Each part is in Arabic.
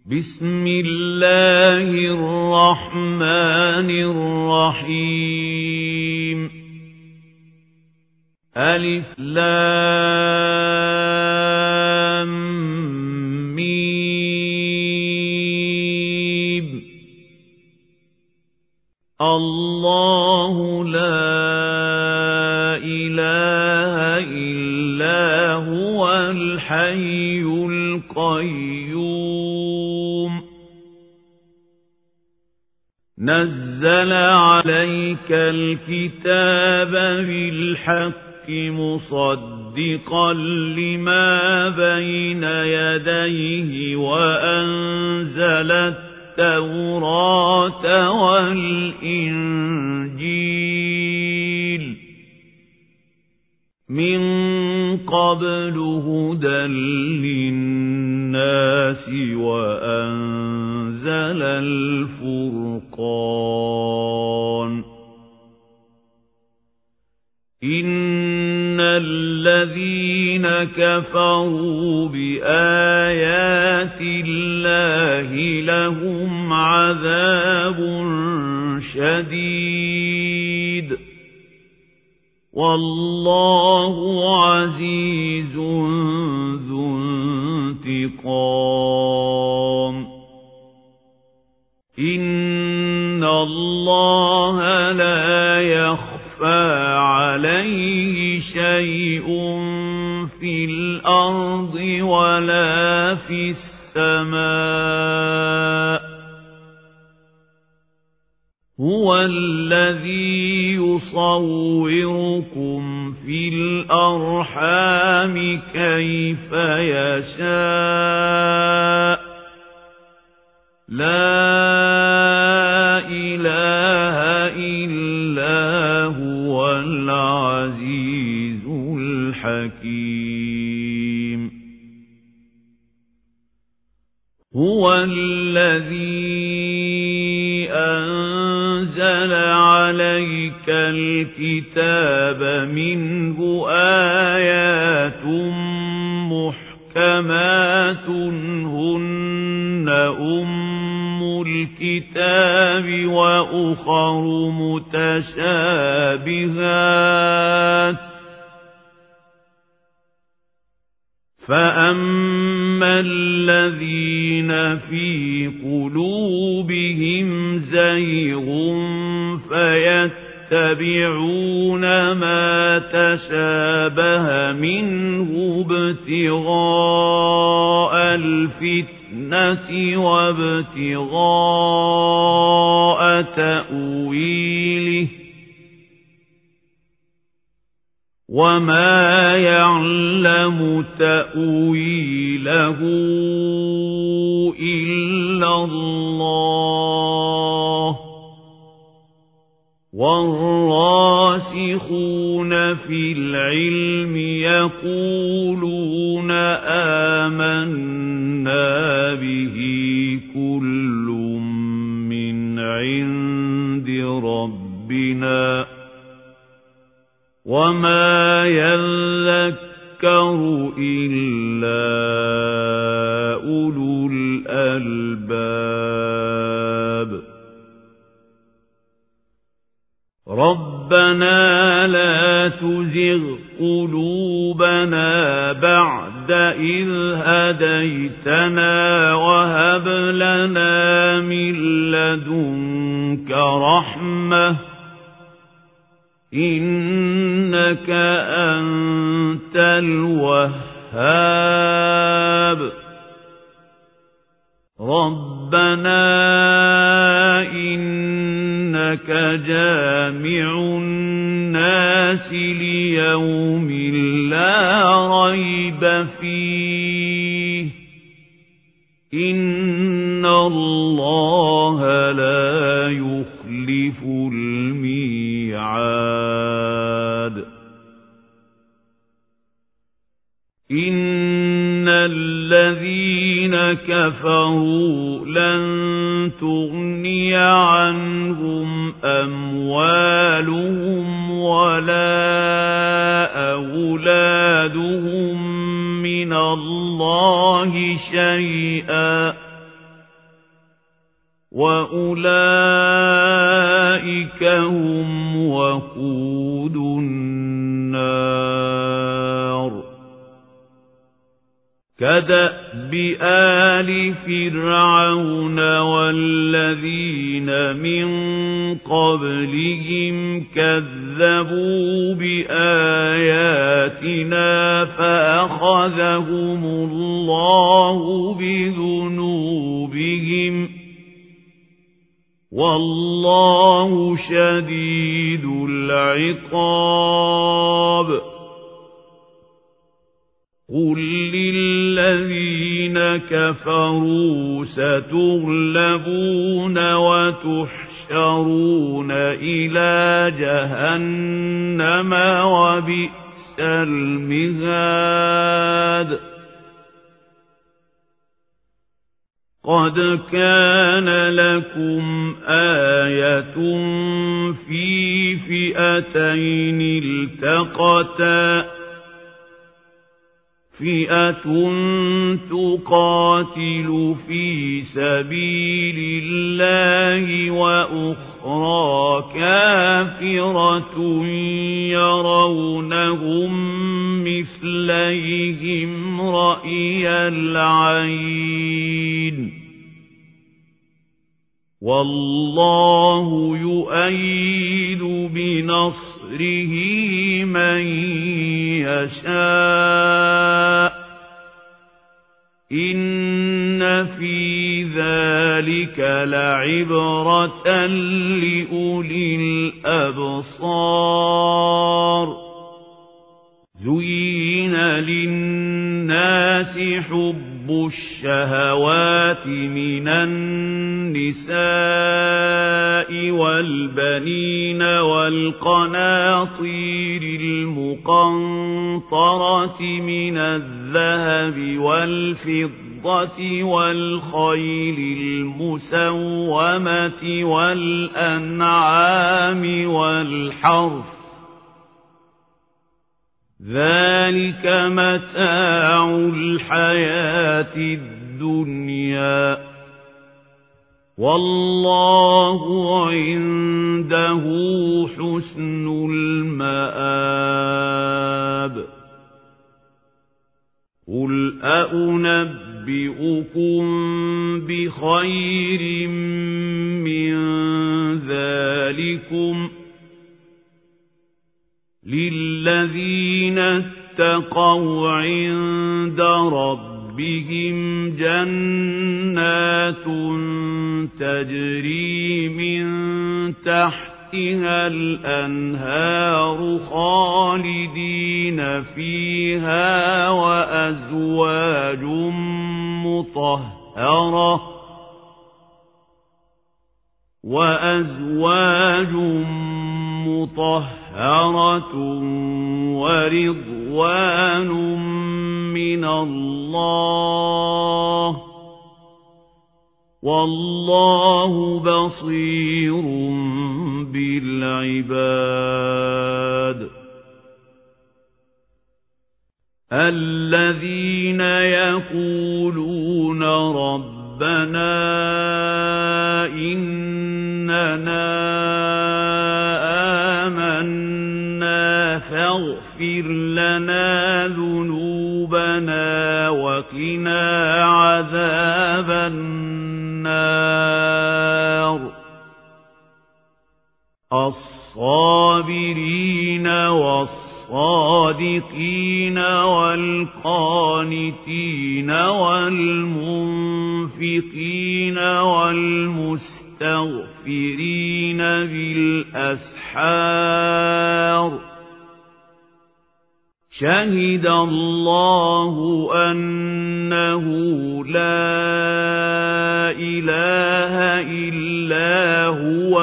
بسم الله الرحمن الرحيم ألف لام ميم الله لا إله إلا هو الحي القيوم نزل عليك الكتاب بالحق مصدقا لما بين يديه وأنزل التوراة والإنجيل من قبل هدى للناس وأنزل الفرقان إن الذين كفروا بآيات الله لهم عذاب شديد والله عزيز ذو انتقام إن الله لا يخفى عليه شيء في الأرض ولا في السماء هو الذي يصوركم في الأرحام كيف يشاء لا إله إلا هو العزيز الحكيم هو الذي أنزل عليك الكتاب منه آيات محكمات هن الكتاب وأخر متشابهات فأما الذين في قلوبهم زيغ فيتبعون ما تشابه منه ابتغاء الفتنة وابتغاء تأويله وما يعلم تأويله إلا الله والراسخون في العلم يقولون آمنا به كل من عند ربنا وما يذكر إلا أولو الألباب ربنا لا تزغ قلوبنا بعد إذ هديتنا وهب لنا من لدنك رحمة إنك أنت الوهاب ربنا إنك جامع الناس ليوم لا ريب فيه إن الله لا يخلف الميعاد إن الذين كفروا لن تغني عنهم أموالهم ولا أولادهم من الله شيئا وأولئك هم وقود النار كدأب آل فرعون والذين من قبلهم كذبوا بآياتنا فأخذهم الله بذنوبهم والله شديد العقاب قل للذين كفروا ستغلبون وتحشرون إلى جهنم وبئس المهاد قد كان لكم آية في فئتين التقتا فئة تقاتل في سبيل الله وأخرى كافرة يرونهم مثليهم رأي العين والله يؤيد بنصره من يشاء إن في ذلك لعبرة لأولي الأبصار زين للناس حب الشهوات من النساء والبنين والقناطير المقنطرة من الذهب والفضة والخيل المسومة والأنعام والحرث ذلك متاع الحياة الدنيا والله عنده حسن المآب قل أنبئكم بخير من ذلكم للذين اتقوا عند ربهم جنات تجري من تحتها الأنهار خالدين فيها وأزواج مطهرة ورضوان من الله والله بصير بالعباد الذين يقولون ربنا إننا آمنا فاغفر لنا ذنوبنا وقنا عذاب النار الصابرين والصادقين والقانتين والمنفقين والمستغفرين بالأسحار شهد الله أنه لا إله إلا هو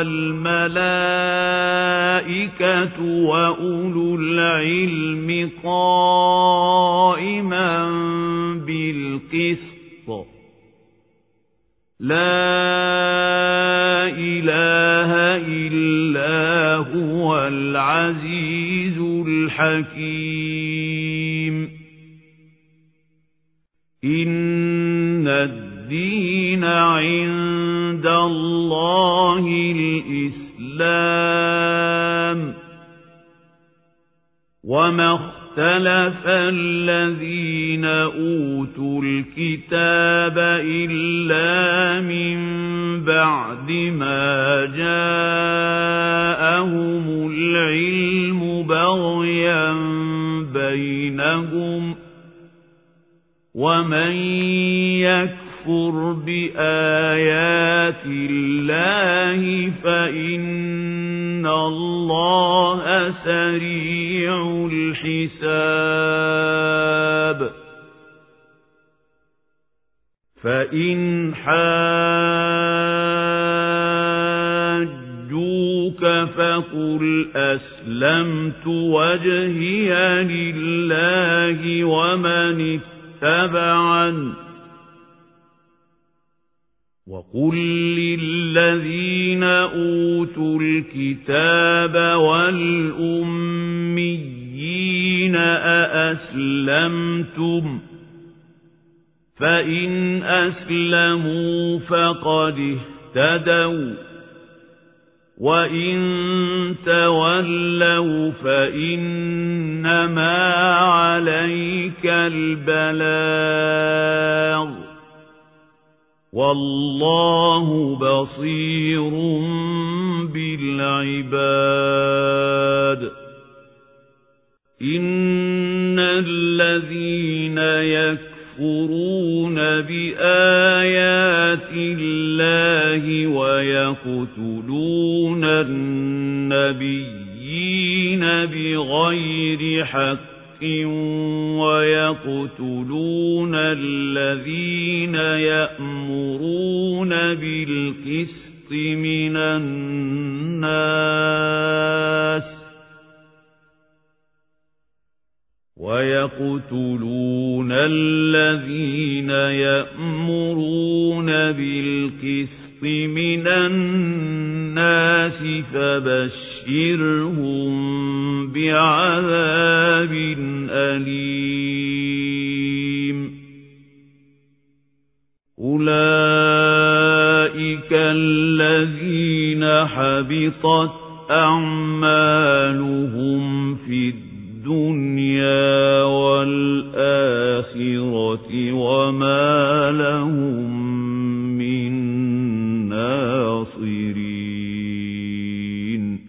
والملائكة وأولو العلم قائما بالقسط لا إله إلا هو العزيز الحكيم إن الدين الدين عند الله الإسلام وما اختلف الذين أوتوا الكتاب إلا من بعد ما جاءهم العلم بغيا بينهم ومن يكفر بآيات الله فإن الله سريع الحساب فإن حاجوك فقل أسلمت وجهي لله ومن اتبعن وقل للذين أوتوا الكتاب والأميين أأسلمتم فإن أسلموا فقد اهتدوا وإن تولوا فإنما عليك البلاغ والله بصير بالعباد إن الذين يكفرون بآيات الله ويقتلون النبيين بغير حق ويقتلون الذين يأمرون بالقسط من الناس ويقتلون الذين يأمرون بالقسط من الناس فبشرهم بعذاب أليم أولئك الذين حبطت أعمالهم في الدنيا والآخرة وما لهم من ناصرين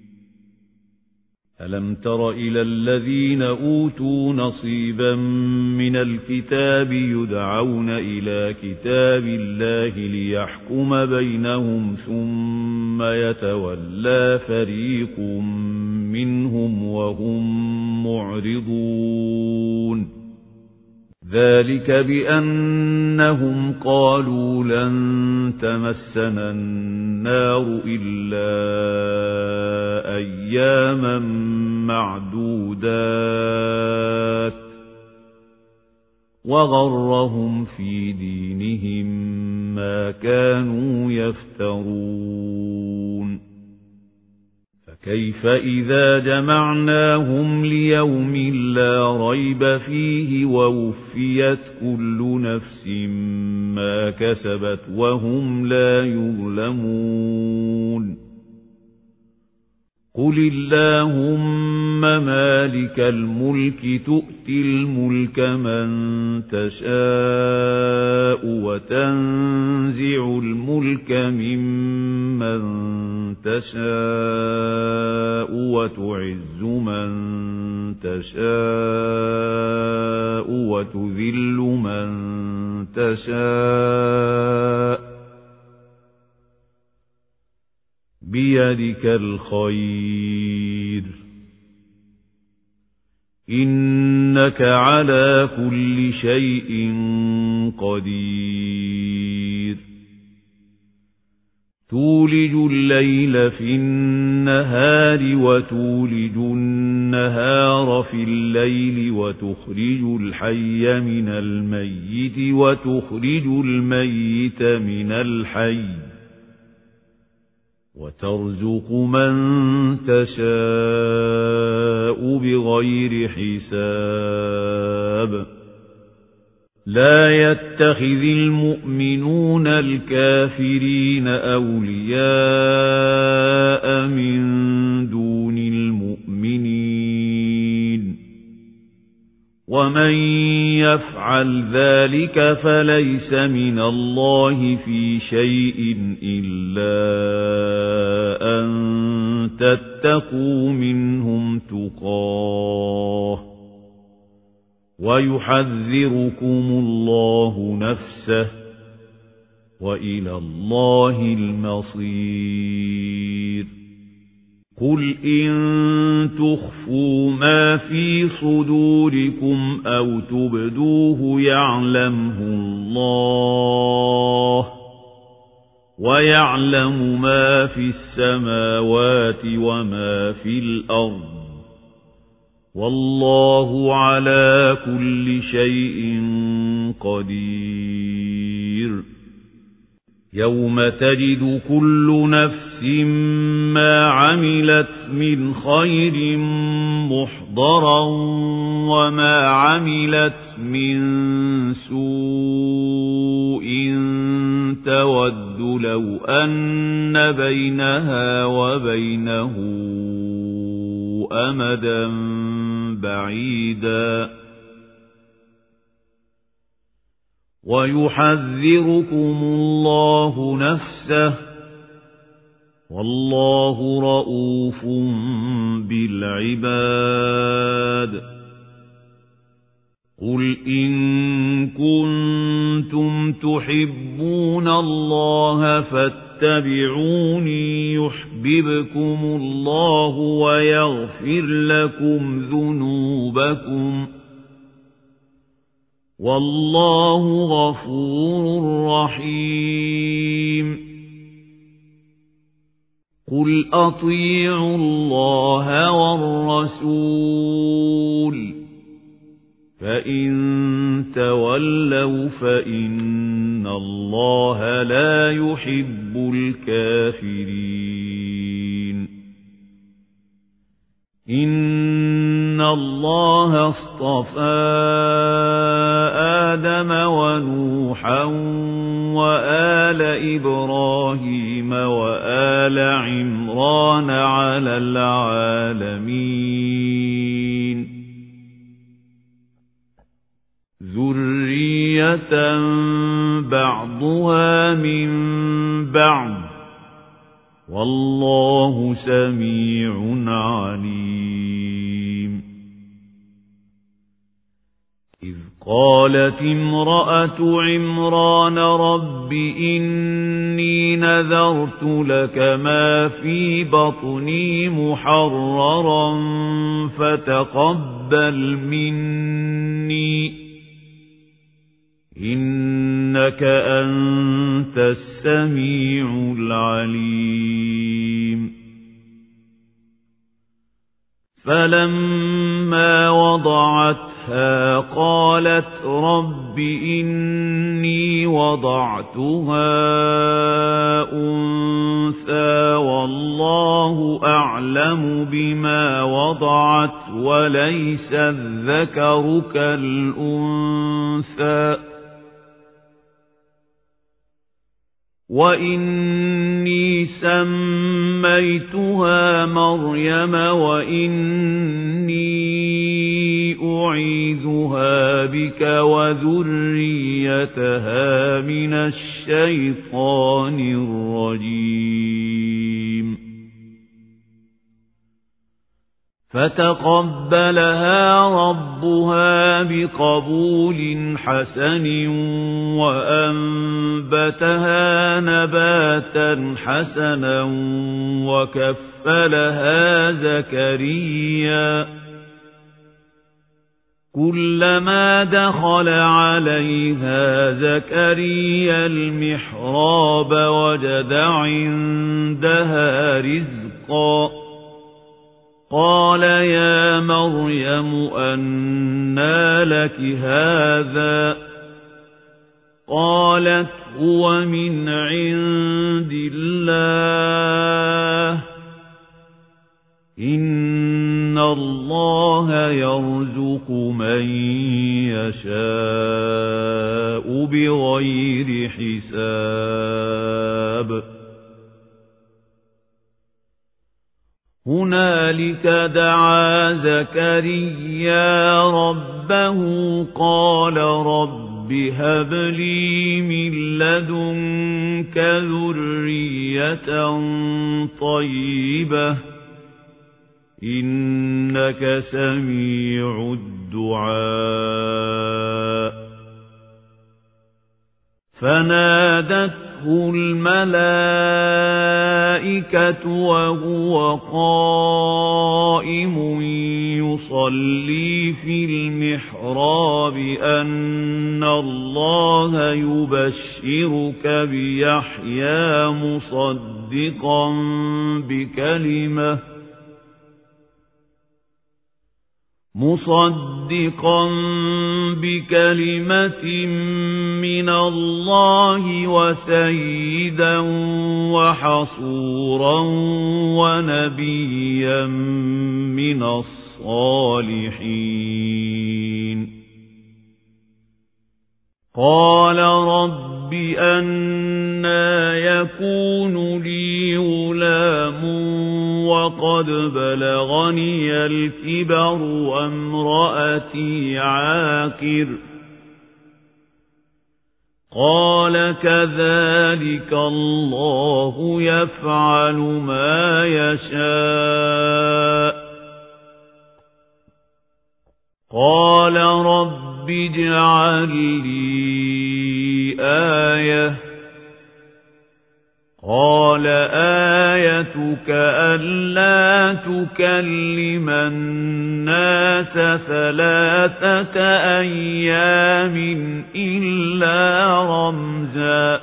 ألم تر إلى الذين أوتوا نصيبا من الكتاب يدعون إلى كتاب الله ليحكم بينهم ثم يتولى فريق منهم وهم معرضون ذلك بأنهم قالوا لن تمسنا النار إلا أياما معدودات وغرهم في دينهم ما كانوا يفترون فكيف إذا جمعناهم ليوم لا ريب فيه ووفيت كل نفس ما كسبت وهم لا يظلمون قل اللهم مالك الملك تؤتي الملك من تشاء وتنزع الملك ممن تشاء وتعز من تشاء وتذل من تشاء بيدك الخير إنك على كل شيء قدير تولج الليل في النهار وتولج النهار في الليل وتخرج الحي من الميت وتخرج الميت من الحي وترزق من تشاء بغير حساب لا يتخذ المؤمنون الكافرين أولياء من دون المؤمنين ومن يفعل ذلك فليس من الله في شيء إلا أن تتقوا منهم تقاه ويحذركم الله نفسه وإلى الله المصير قل إن تخفوا ما في صدوركم أو تبدوه يعلمه الله ويعلم ما في السماوات وما في الأرض والله على كل شيء قدير يوم تجد كل نفس ما عملت من خير محضرا وما عملت من سوء تود لو أن بينها وبينه أمدا بعيدا ويحذركم الله نفسه والله رؤوف بالعباد قل إن كنتم تحبون الله فاتبعوني يحببكم الله ويغفر لكم ذنوبكم والله غفور رحيم قل أطيعوا الله والرسول فإن تولوا فإن الله لا يحب الكافرين إن الله اصطفى آدم ونوحا وآل إبراهيم وآل عمران على العالمين ذرية بعضها من بعض والله سميع عليم إذ قالت امرأة عمران رب إني نذرت لك ما في بطني محررا فتقبل مني إنك أنت السميع العليم فلما وضعتها قالت رب إني وضعتها أنثى والله أعلم بما وضعت وليس الذكر كالأنثى وإني سميتها مريم وإني أعيذها بك وذريتها من الشيطان الرجيم فتقبلها ربها بقبول حسن وأنبتها نباتا حسنا وكفلها زكريا كلما دخل عليها زكريا المحراب وجد عندها رزقا قال يا مريم أنى لك هذا قالت هو من عند الله إن إِنَّ اللَّهَ يَرْزُقُ مَن يَشَاءُ بِغَيْرِ حِسَابٍ هُنَالِكَ دَعَا زَكَرِيَّا رَبَّهُ قَالَ رَبِّ هَبْ لِي مِن لَّدُنكَ ذُرِّيَّةً طَيِّبَةً إِنَّكَ سَمِيعُ الدُّعَاءِ فَنَادَتْهُ الْمَلَائِكَةُ وَهُوَ قَائِمٌ يُصَلِّي فِي الْمِحْرَابِ أَنَّ اللَّهَ يُبَشِّرُكَ بِيَحْيَىٰ مُصَدِّقًا بِكَلِمَةٍ مِّنَ اللَّهِ وَسَيِّدًا وَحَصُورًا وَنَبِيًّا مِّنَ الصَّالِحِينَ قَالَ رَبِّ أَنَّىٰ يَكُونُ لِي غُلَامٌ وَقَدْ بَلَغَنِيَ الْكِبَرُ وَامْرَأَتِي عَاقِرٌ قَالَ كَذَٰلِكَ اللَّهُ يَفْعَلُ مَا يَشَاءُ قَالَ رَبِّ اجْعَل لِّي آيَةً قَالَ آيَتُكَ أَلَّا تُكَلِّمَ النَّاسَ ثَلَاثَةَ أَيَّامٍ إِلَّا رَمْزًا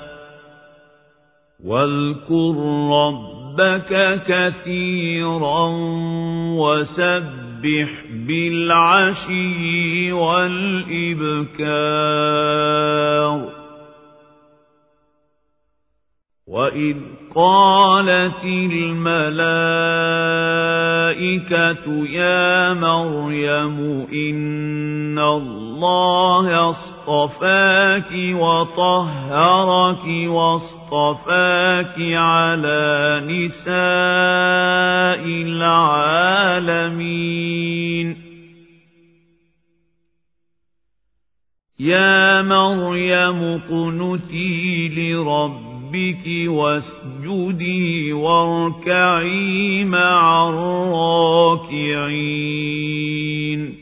وَاذْكُر رَّبَّكَ كَثِيرًا وَسَبِّحْ بِالْعَشِيِّ وَالْإِبْكَارِ وَإِذْ قَالَتِ الْمَلَائِكَةُ يَا مَرْيَمُ إِنَّ اللَّهَ اصْطَفَاكِ وَطَهَّرَكِ وَاصْطَفَاكِ عَلَى نِسَاءِ الْعَالَمِينَ يَا مَرْيَمُ اقْنُتِي لِرَبِّكِ واسجدي واركعي مع الراكعين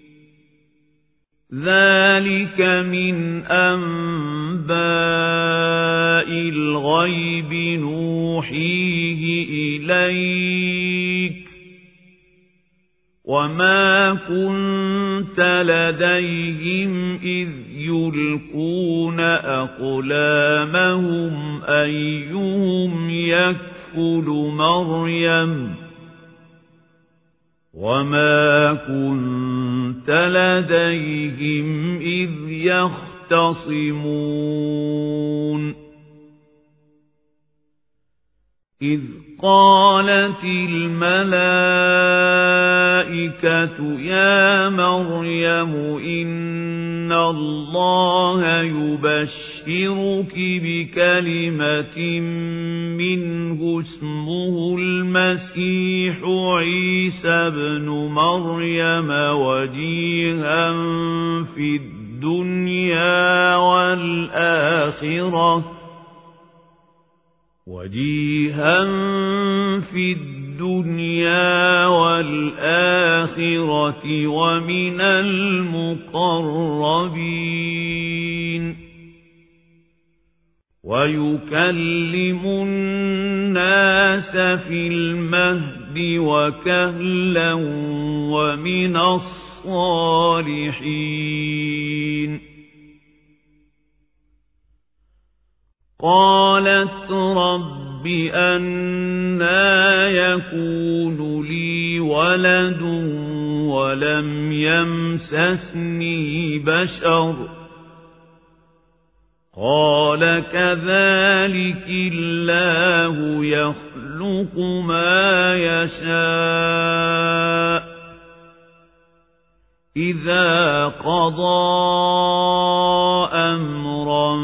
ذلك من أنباء الغيب نوحيه إليك وما كنت لديهم إذ يلقون أقلامهم أيهم يكفل مريم وما كنت لديهم إذ يختصمون إذ قالت الملائكة يا مريم إن الله يبشرك بكلمة منه اسمه المسيح عيسى بن مريم وجيها في الدنيا والآخرة ومن المقربين ويكلم الناس في المهد وكهلا ومن الصالحين قالت رب أنى يكون لي ولد ولم يمسسني بشر قال كذلك الله يخلق ما يشاء إذا قضى أمرا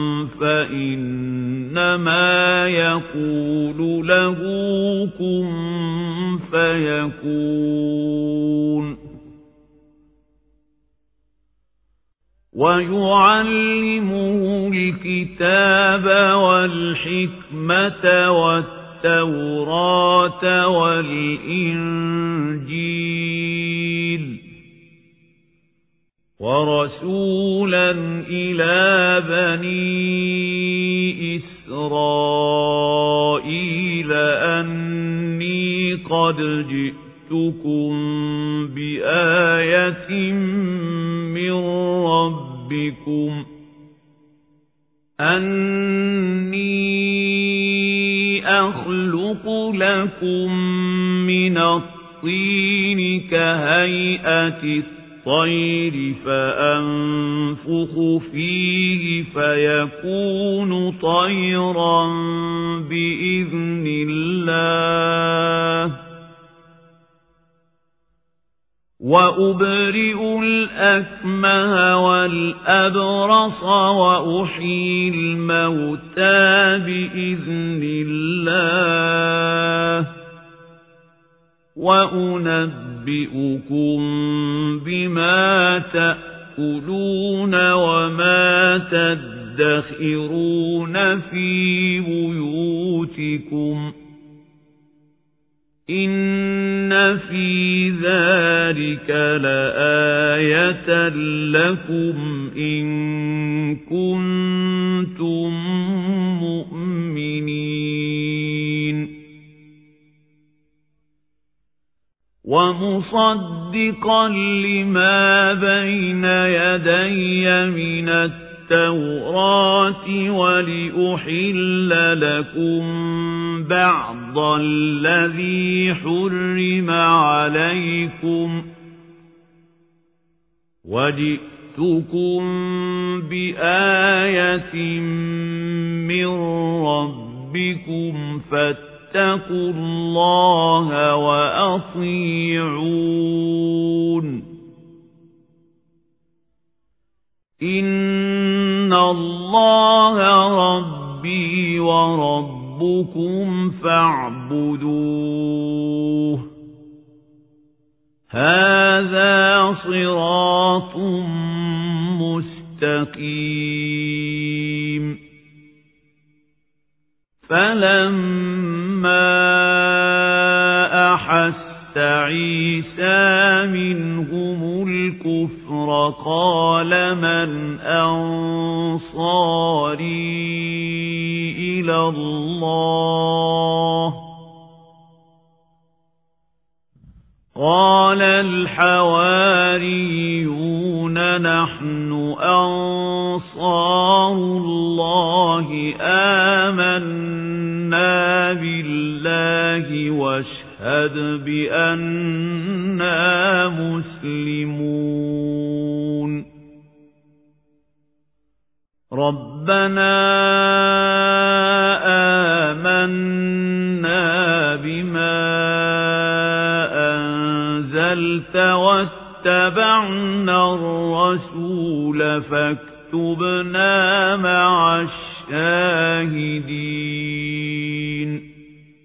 فإنما يقول له كن فيكون ويعلمه الكتاب والحكمة والتوراة والإنجيل ورسولا إلى بني إسرائيل أني قد جئتكم بآية من ربكم أني أخلق لكم من الطين كهيئة الطير فأنفخ فيه فيكون طيرا بإذن الله وأبرئ الأكمه والأبرص وأحيي الموتى بإذن الله وأنبئكم بما تأكلون وما تدخرون في بيوتكم إن في ذلك لآية لكم إن كنتم مؤمنين ومصدقا لما بين يدي من التوراة ولأحل لكم بعض الذي حرم عليكم وجئتكم بآية من ربكم فاتقوا الله وأطيعون إن الله ربي وربكم فاعبدوه هذا صراط مستقيم فلما أحس عيسى منهم الكفر قال من أنصاري إلى الله قال الحواريون نحن أنصار الله آمنا بالله واشهد بأننا مسلمون ربنا آمنا بما أنزلت واتبعنا الرسول فاكتبنا مع الشاهدين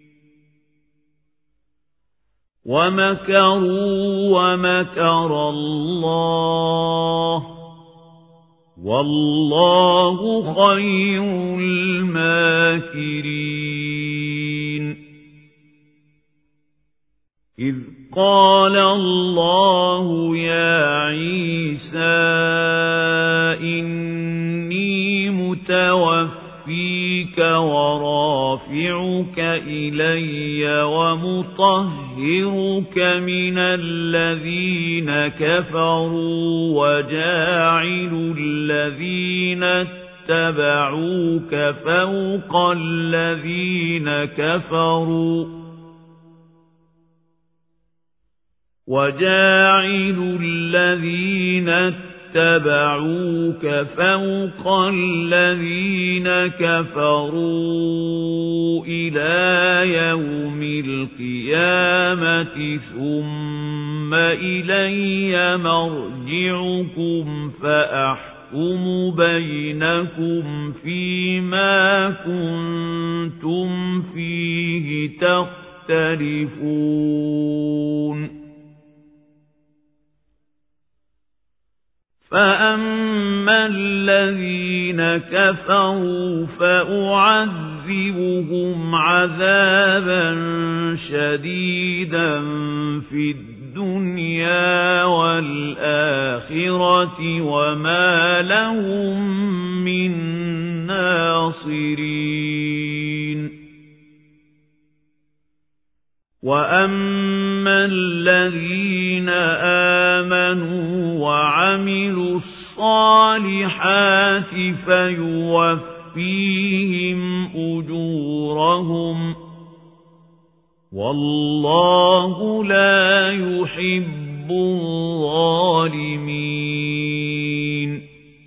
ومكروا ومكر الله والله خير الماكرين إذ قال الله يا عيسى إني متوفيك ورافعك إلي ومطهرك من الذين كفروا وجاعل الذين اتبعوك فوق الذين كفروا وجاعل الذين اتبعوك فوق الذين كفروا إلى يوم القيامة ثم إلي مرجعكم فأحكم بينكم فيما كنتم فيه تختلفون فأما الذين كفروا فأعذبهم عذابا شديدا في الدنيا والآخرة وما لهم من ناصرين وأما الذين آمنوا وعملوا الصالحات فيوفيهم أجورهم والله لا يحب الظالمين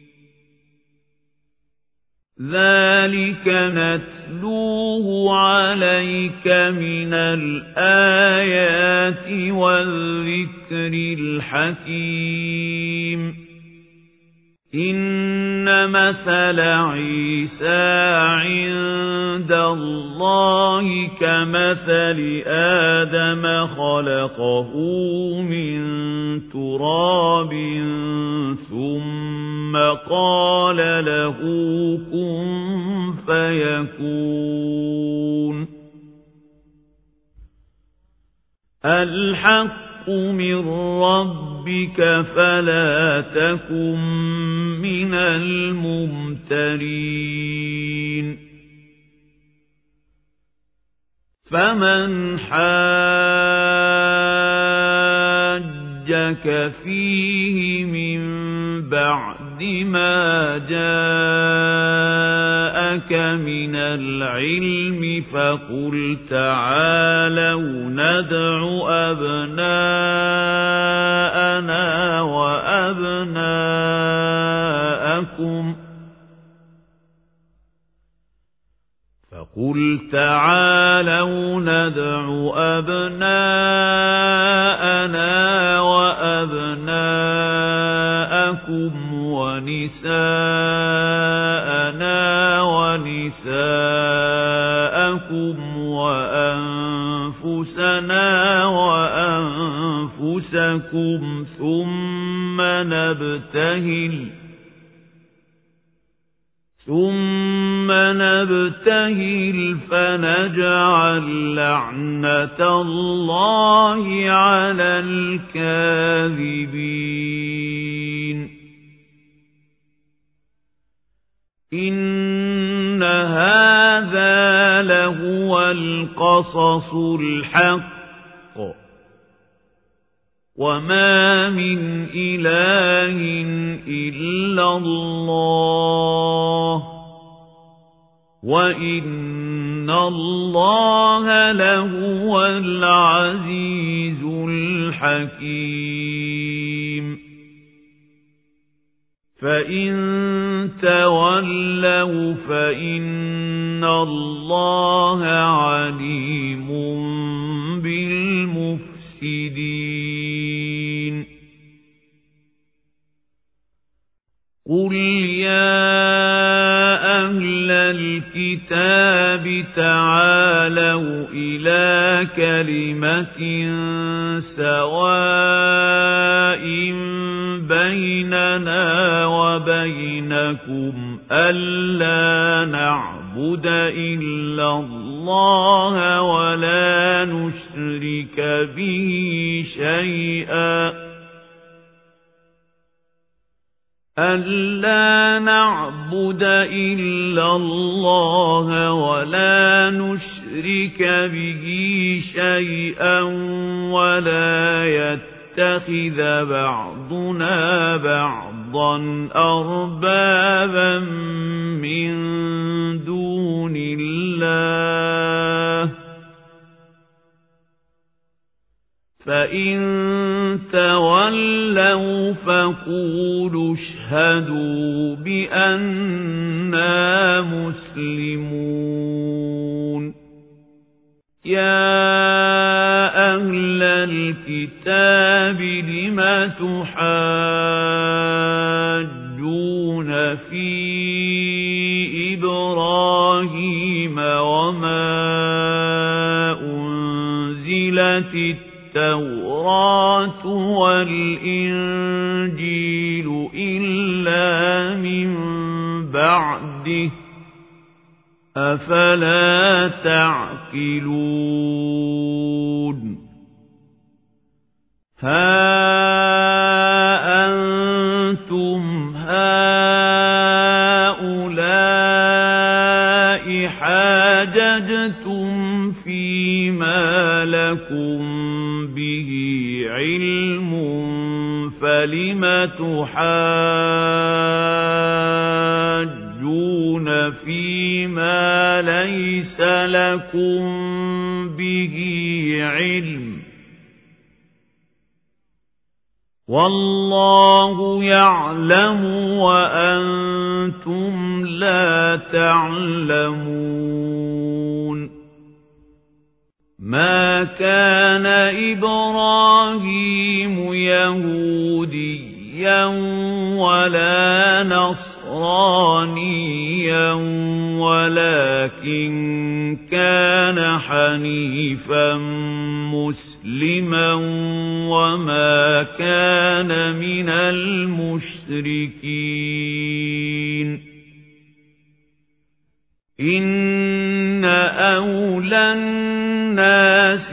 ذلك نتلوه عليك من الآيات والذكر الحكيم إن مثل عيسى عند الله كمثل آدم خلقه من تراب ثم قال له كن فيكون الحق من ربك فلا تكن من الممترين فمن حاجك فيه من بعد ما جاءك من العلم فقل تعالوا ندع أبناءنا وأبناءكم ونساءنا ونساءكم وأنفسنا وأنفسكم ثم نبتهل فنجعل لعنة الله على الكاذبين إن هذا لهو القصص الحق وما من إله إلا الله وإن الله لهو العزيز الحكيم فإن تولوا فإن الله عليم بالمفسدين قل يا أهل الكتاب تعالوا إلى كلمة سواء بيننا وبينكم ألا نعبد إلا الله ولا نشرك به شيئا ألا نعبد إلا الله ولا نشرك به شيئا ولا يتخذ بعضنا بعضا أربابا من دون الله فإن تولوا تولوا فقولوا اشهدوا بأننا مسلمون يا أهل الكتاب لم تحاجون في إبراهيم وما أنزلت التوراة والإنجيل إلا من بعده أفلا تعقلون ها أنتم هؤلاء حاججتم فيما لكم به علم فلم تحاجون فيما ليس لكم به علم والله يعلم وأنتم لا تعلمون ما كان إبراهيم يهوديا ولا نصرانيا ولكن كان حنيفا مسلما وما كان من المشركين إن أولى الناس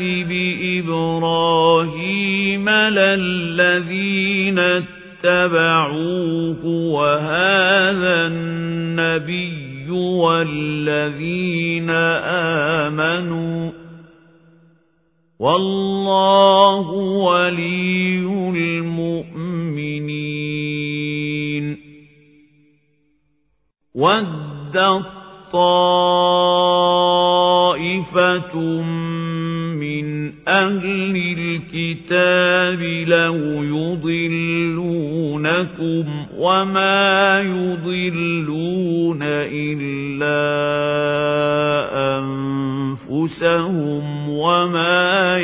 بإبراهيم للذين اتبعوه وهذا النبي والذين آمنوا والله ولي المؤمنين ودت طائفة من أهل الكتاب لو يضلونكم وما يضلون إلا أنفسهم وما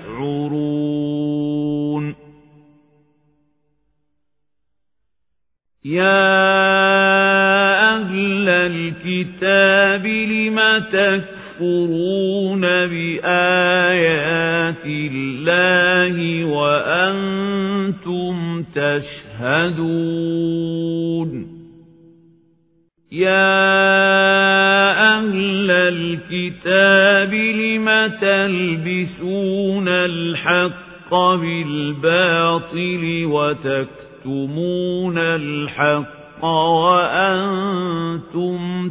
يشعرون يا أهل الكتاب لم تكفرون بآيات الله وأنتم تشهدون يا أهل الكتاب لم تلبسون الحق بالباطل وتكتمون الحق وأنتم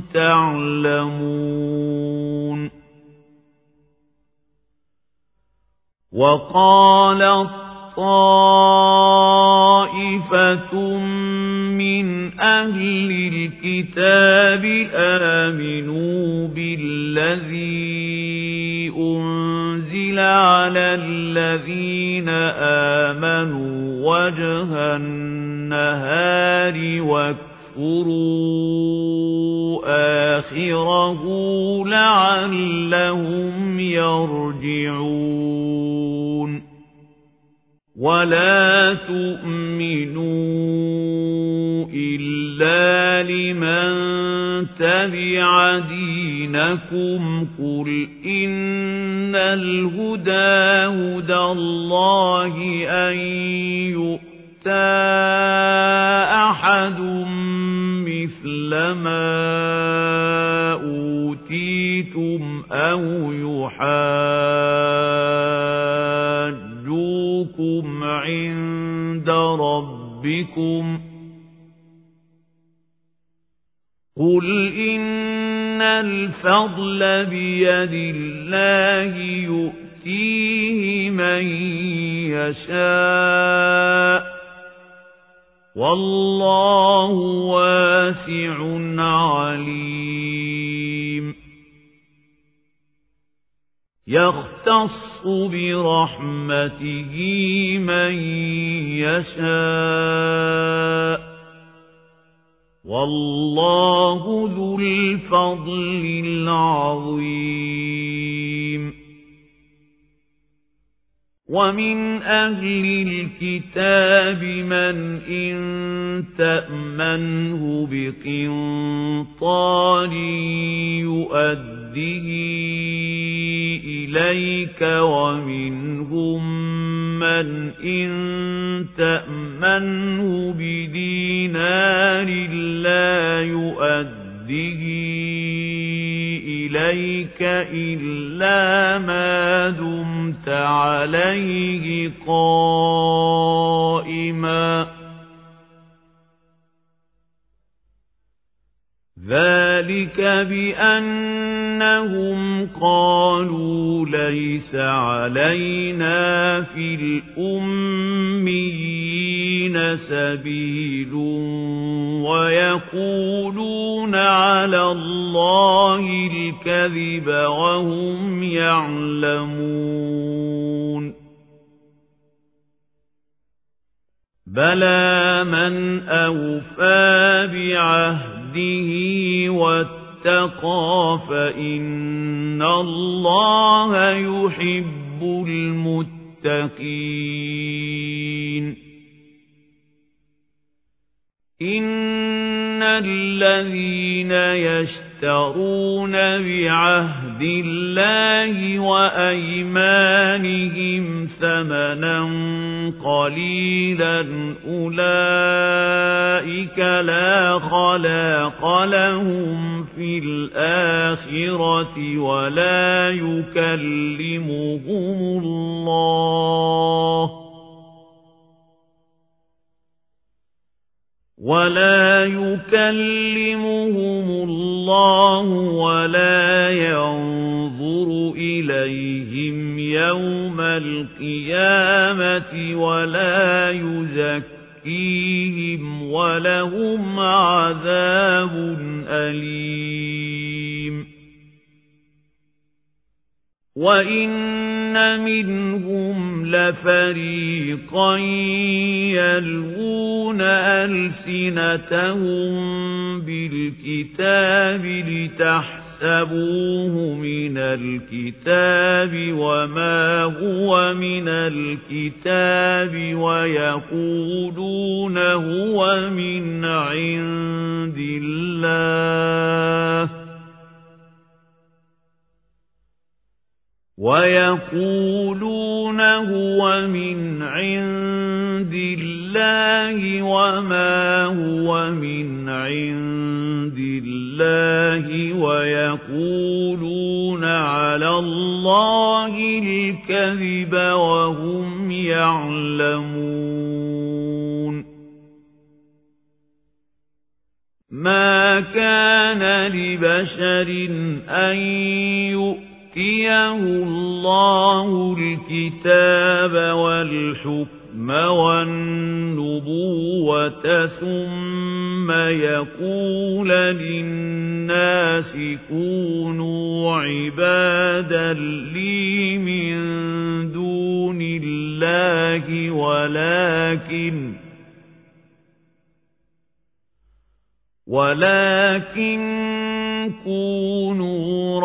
تعلمون وقالت طائفة من أهل الكتاب آمنوا بالذي أنزل على الذين آمنوا وجه النهار واكفروا آخره لعلهم يرجعون ولا تؤمنوا إلا لمن تبع دينكم قل إن الهدى هدى الله أن يؤتى أحد مثل ما أوتيتم أو يحاجوكم عند ربكم قل إن الفضل بيد الله يؤتيه من يشاء والله واسع عليم يختص برحمته من يشاء والله ذو الفضل العظيم ومن أهل الكتاب من إن تأمنه بقنطار يؤديه إليك ومنهم من إن تأمنه بدينار لا يؤديه إليك إلا ما دمت عليه قائما ذلك بأنهم قالوا ليس علينا في الأميين سبيل ويقولون على الله الكذب وهم يعلمون بلى من أوفى بعهده واتقى فإن الله يحب المتقين إن الذين يشترون بعهد الله وأيمانهم ثمنا قليلا أولئك لا خلاق لهم في الآخرة ولا يكلمهم الله ولا ينظر إليهم يوم القيامة ولا يزكيهم ولهم عذاب أليم وإن منهم لفريقا يلوون ألسنتهم بالكتاب لتحسبوه من الكتاب وما هو من الكتاب ويقولون هو من عند الله وما هو من عند الله ويقولون على الله الكذب وهم يعلمون ما كان لبشر أن يؤتيه الله الكتاب والحكم والنبوة ثم يقول للناس كونوا عبادا لي من دون الله ولكن كونوا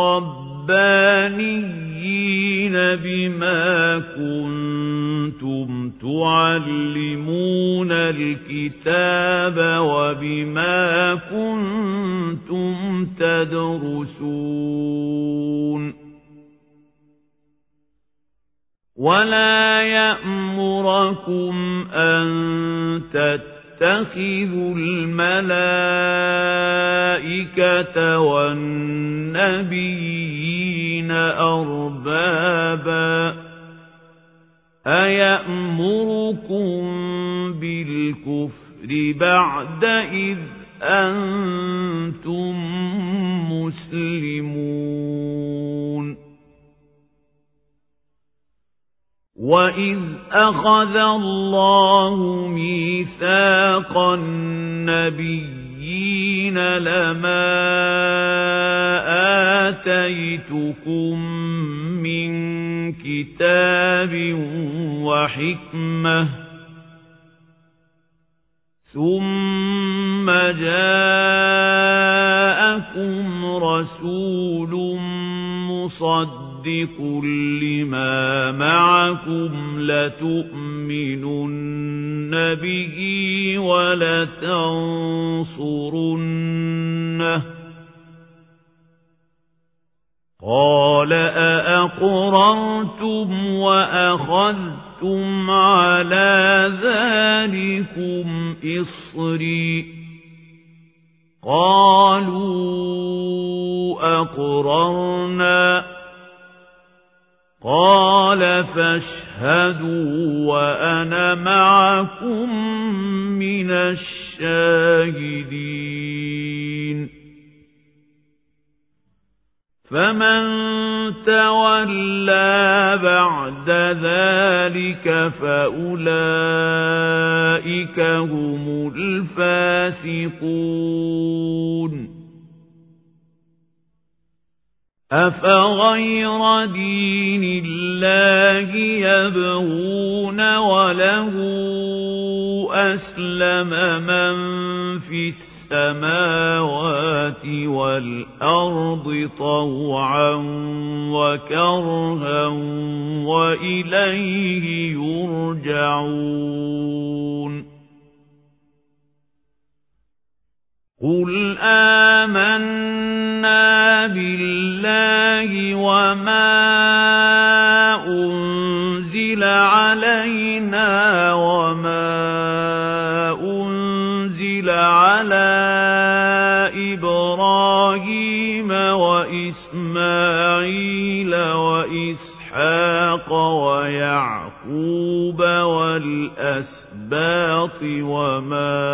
ربانيين بما كنتم تعلمون الكتاب وبما كنتم تدرسون ولا يأمركم أن تتخذوا الملائكة والنبيين أربابا أيأمركم بالكفر بعد إذ أنتم مسلمون وَإِذْ أَخَذَ اللَّهُ مِيثَاقَ النَّبِيِّينَ لَمَا آتَيْتُكُم مِّن كتاب وحكمة ثم جاءكم رسول مصدق لما معكم لتؤمنن به ولتنصرنه قال أأقررتم وأخذتم على ذلكم إصري قالوا أقررنا قال فاشهدوا وأنا معكم من الشاهدين فمن تولى بعد ذلك فأولئك هم الفاسقون أفغير دين الله يبغون وله أسلم من في السماوات والأرض طوعا وكرها وإليه يرجعون قل آمنا بالله وما أنزل علينا وما أنزل على إبراهيم وإسماعيل وإسحاق ويعقوب والأسباط وما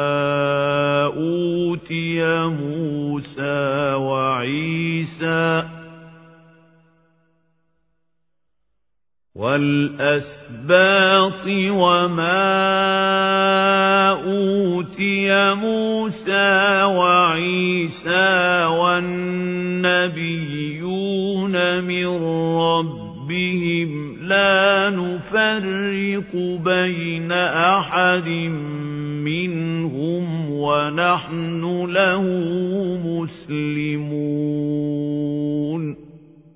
أوتي موسى وعيسى والنبيون من ربهم لا نفرق بين أحد منهم ونحن له مسلمون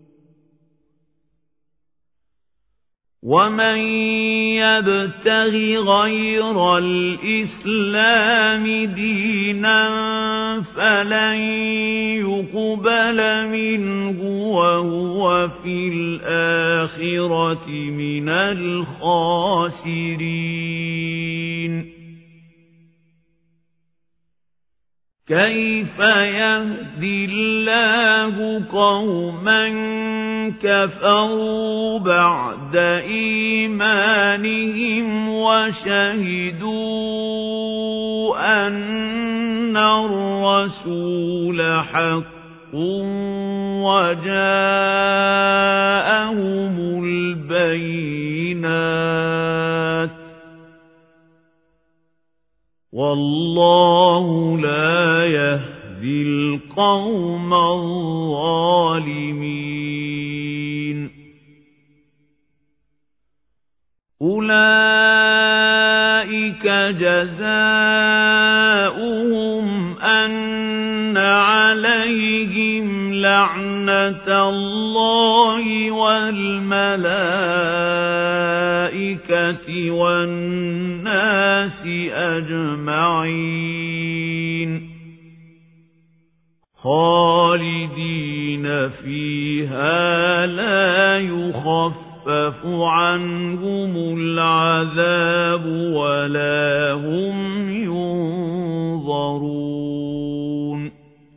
ومن يبتغ غير الإسلام دينا فلن يقبل منه وهو في الآخرة من الخاسرين كيف يهدي الله قوما كفروا بعد إيمانهم وشهدوا أن الرسول حق وجاءهم البينات والله لا يهدي القوم الظالمين أولئك جزاؤهم أن عليهم لعنة الله والملائكة والناس أجمعين خالدين فيها لا يخفف عنهم العذاب ولا هم ينظرون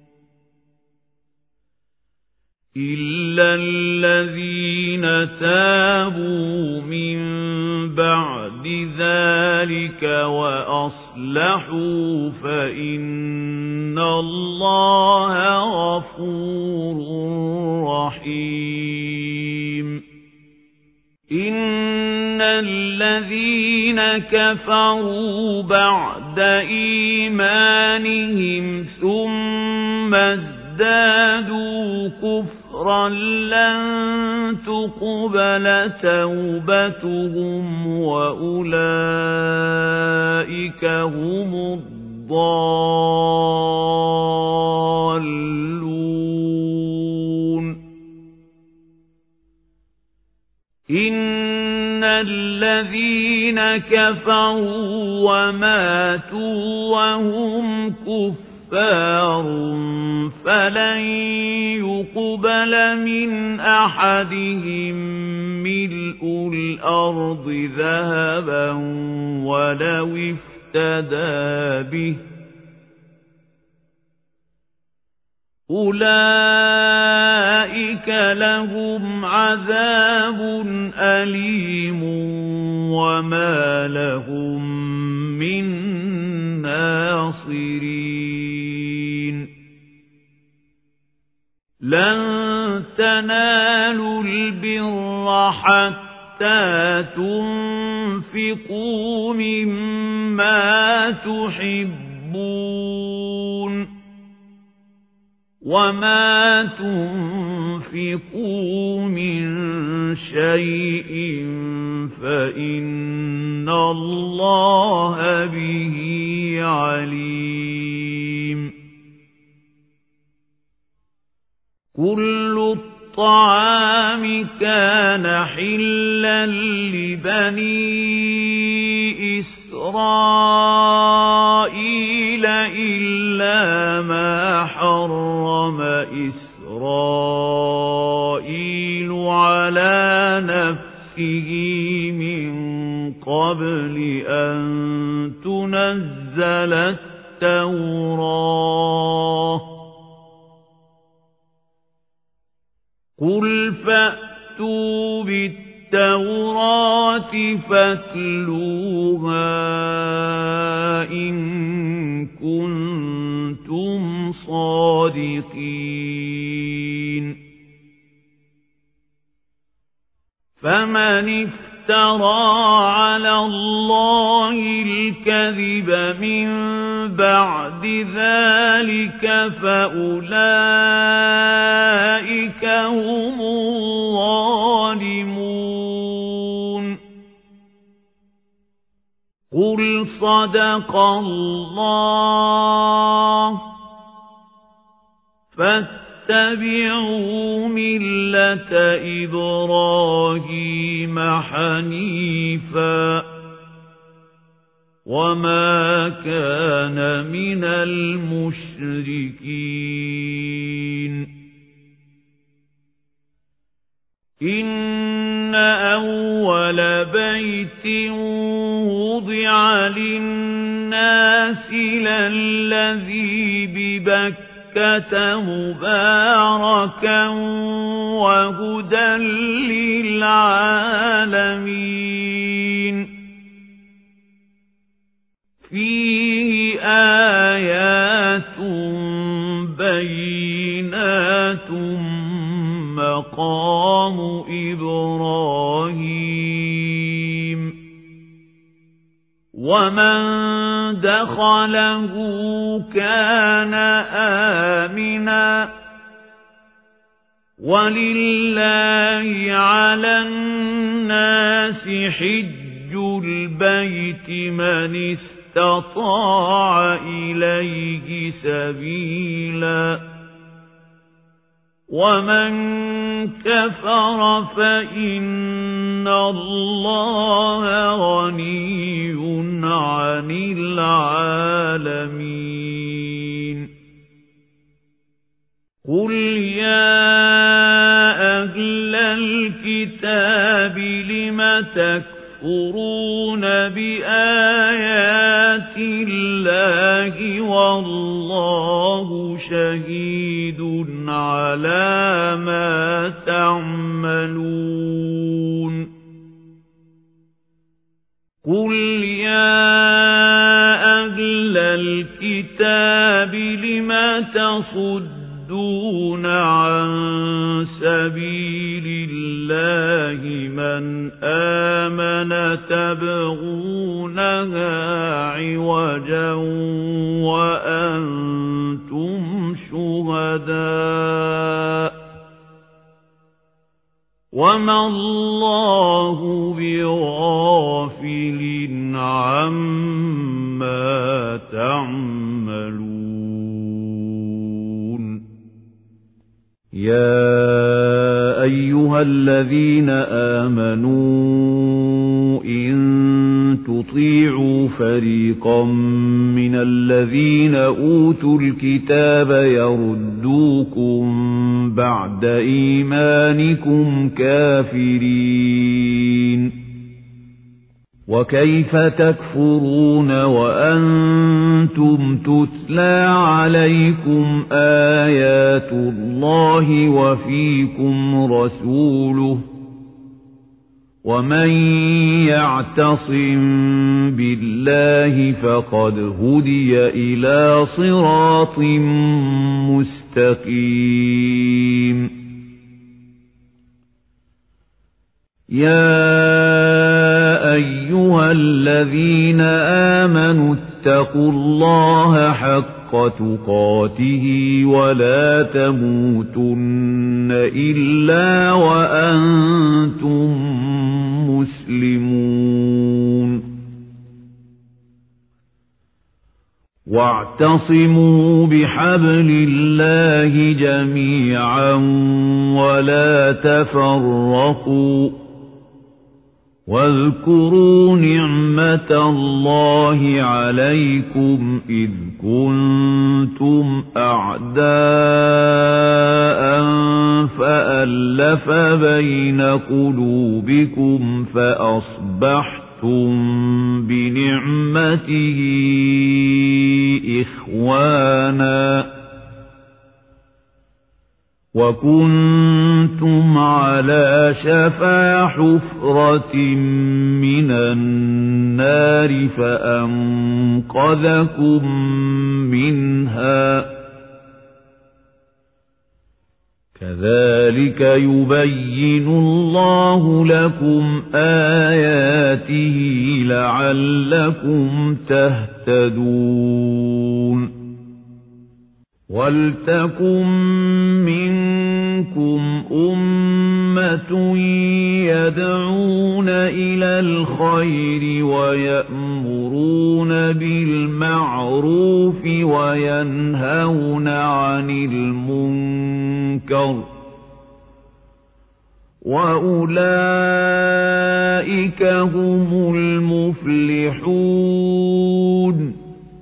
إلا الذين تابوا من بعد ذلك وأصلحوا فإن الله غفور رحيم إن الذين كفروا بعد إيمانهم ثم ازدادوا كفرا أخرى لن تقبل توبتهم وأولئك هم الضالون. إن الذين كفروا وماتوا وهم كفار فلن يقبل من أحدهم ملء الأرض ذهبا ولو افتدى به أولئك لهم عذاب أليم وما لهم من ناصرين. لن تنالوا البر حتى تنفقوا مما تحبون وما تنفقوا من شيء فإن الله به عليم. كل الطعام كان حلا لبني إسرائيل إلا ما حرم إسرائيل على نفسه من قبل أن تنزل التوراة. قل فأتوا بالتوراة فاتلوها إن كنتم صادقين. فمن افترى على الله الكذب من بعد ذلك فأولئك هم الظالمون. قل صدق الله فاتبعوا ملة إبراهيم حنيفا وما كان من المشركين. إن أول بيت وضع للناس للذي ببكة مباركا وهدى للعالمين. فيه آيات بينات مقام إبراهيم ومن دخله كان آمنا ولله على الناس حج البيت من استطاع إليه سبيلا ومن كفر فإن الله غني عن العالمين. قل يا أهل الكتاب لم تكفرون بآيات الله والله شهيد على ما تعملون. قل يا أهل الكتاب لم تصدون عن سبيل الله من آمن تبغونها عوجا وأنتم شهداء وما الله بغافل عما تعملون يا أيها الذين آمنوا إن تطيعوا فريقا من الذين أوتوا الكتاب يردوكم بعد إيمانكم كافرين وكيف تكفرون وأنتم تتلى عليكم آيات الله وفيكم رسوله ومن يعتصم بالله فقد هدي إلى صراط مستقيم يا أيها الذين آمنوا اتقوا الله حق تقاته ولا تموتن إلا وأنتم مسلمون واعتصموا بحبل الله جميعا ولا تفرقوا واذكروا نعمة الله عليكم إذ كنتم أعداء فألف بين قلوبكم فأصبحتم بنعمته إخوانا وكنتم على شفا حفرة من النار فأنقذكم منها كذلك يبين الله لكم آياته لعلكم تهتدون ولتكن منكم أمة يدعون إلى الخير ويأمرون بالمعروف وينهون عن المنكر وأولئك هم المفلحون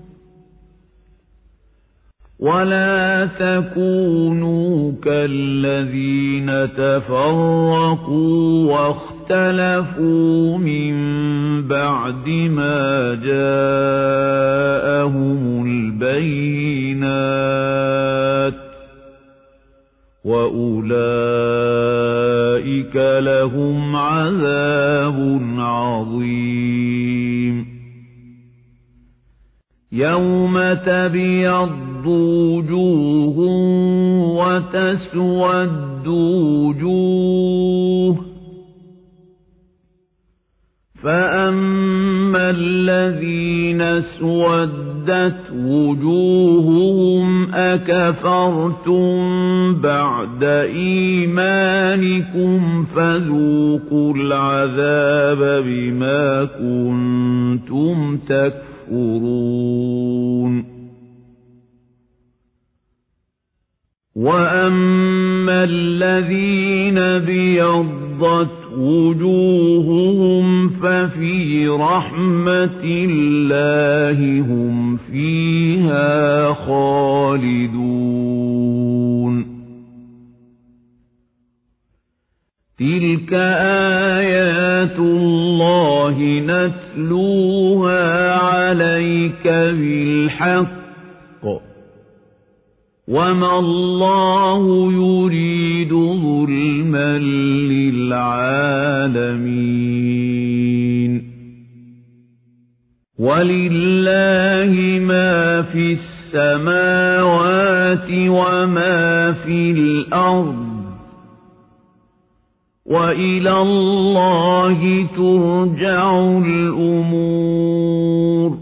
ولا تكونوا كالذين تفرقوا واختلفوا من بعد ما جاءهم البينات وأولئك لهم عذاب عظيم يوم تبيض وجوه وتسود وجوه فأما الذين اسودت وجوههم أكفرتم بعد إيمانكم فذوقوا العذاب بما كنتم تكفرون وأما الذين ابيضت وجوههم ففي رحمة الله هم فيها خالدون تلك آيات الله نتلوها عليك بالحق وما الله يريد ظلما للعالمين ولله ما في السماوات وما في الأرض وإلى الله ترجع الأمور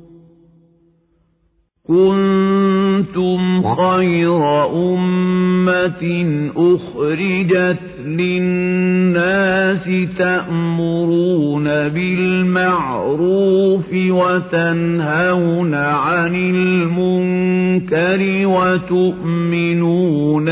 كنتم خير أمة أخرجت للناس النَّاسِ تَأْمُرُونَ بِالْمَعْرُوفِ وَتَنْهَوْنَ عَنِ الْمُنكَرِ وَتُؤْمِنُونَ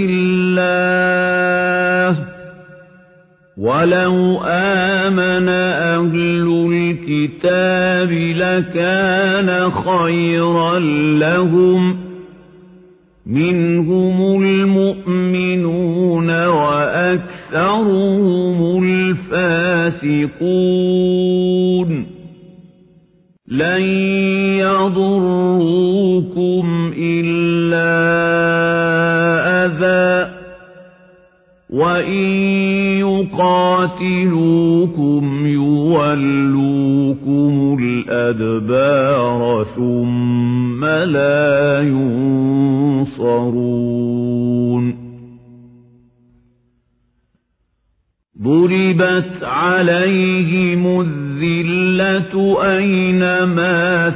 بِاللَّهِ وَلَوْ آمَنَ أَهْلُ الْكِتَابِ لَكَانَ خَيْرًا لَّهُمْ مِنْهُمُ الْمُؤْمِنُونَ وَأَكْثَرُهُمُ الْفَاسِقُونَ لَن يَضُرُّوكُمْ إِلَّا أَذًى وَإِن يُقَاتِلُوكُمْ يُوَلُّوكُمُ الْأَدْبَارَ ثُمَّ لَا يُنصَرُونَ ضُرِبَتْ عَلَيْهِمُ الذِّلَّةُ أَيْنَمَا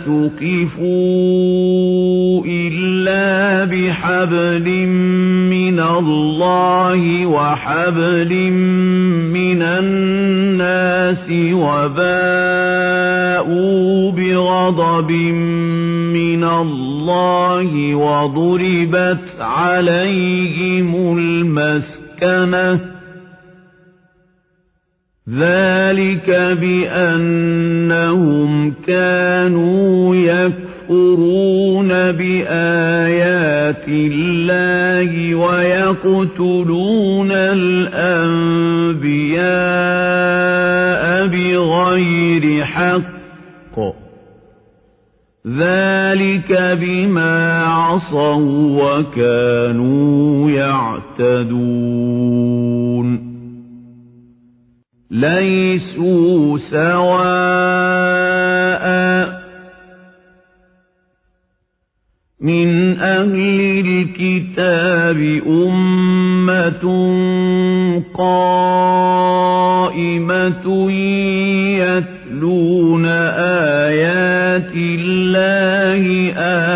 ثُقِفُوا إِلَّا بِحَبْلٍ مِّنَ اللَّهِ وَحَبْلٍ مِّنَ النَّاسِ وَبَاءُوا بِغَضَبٍ مِّنَ اللَّهِ وَضُرِبَتْ عَلَيْهِمُ الْمَسْكَنَةُ ذَلِكَ بِأَنَّهُمْ كَانُوا يَكْفُرُونَ بِآيَاتِ اللَّهِ وَيَقْتُلُونَ الْأَنبِيَاءَ بِغَيْرِ حَقٍّ ذَلِكَ بِمَا عَصَوا وَكَانُوا يَعْتَدُونَ لَيْسُوا سَوَاءً مِنْ أَهْلِ الْكِتَابِ أُمَّةٌ قَائِمَةٌ يَتْلُونَ آيَاتِ اللَّهِ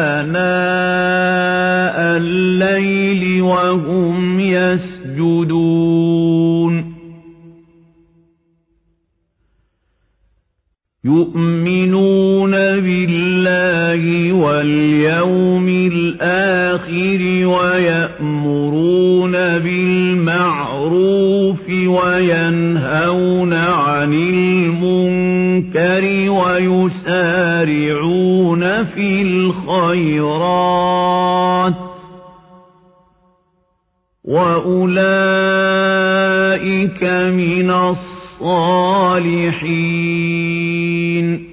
آنَاءَ اللَّيْلِ وَهُمْ يَسْجُدُونَ يُؤْمِنُونَ بِاللَّهِ وَالْيَوْمِ الْآخِرِ وَيَأْمُرُونَ بِالْمَعْرُوفِ وَيَنْهَوْنَ عَنِ الْمُنكَرِ وَيُسَارِعُونَ فِي الْخَيْرَاتِ وَأُولَئِكَ مِنَ الصَّالِحِينَ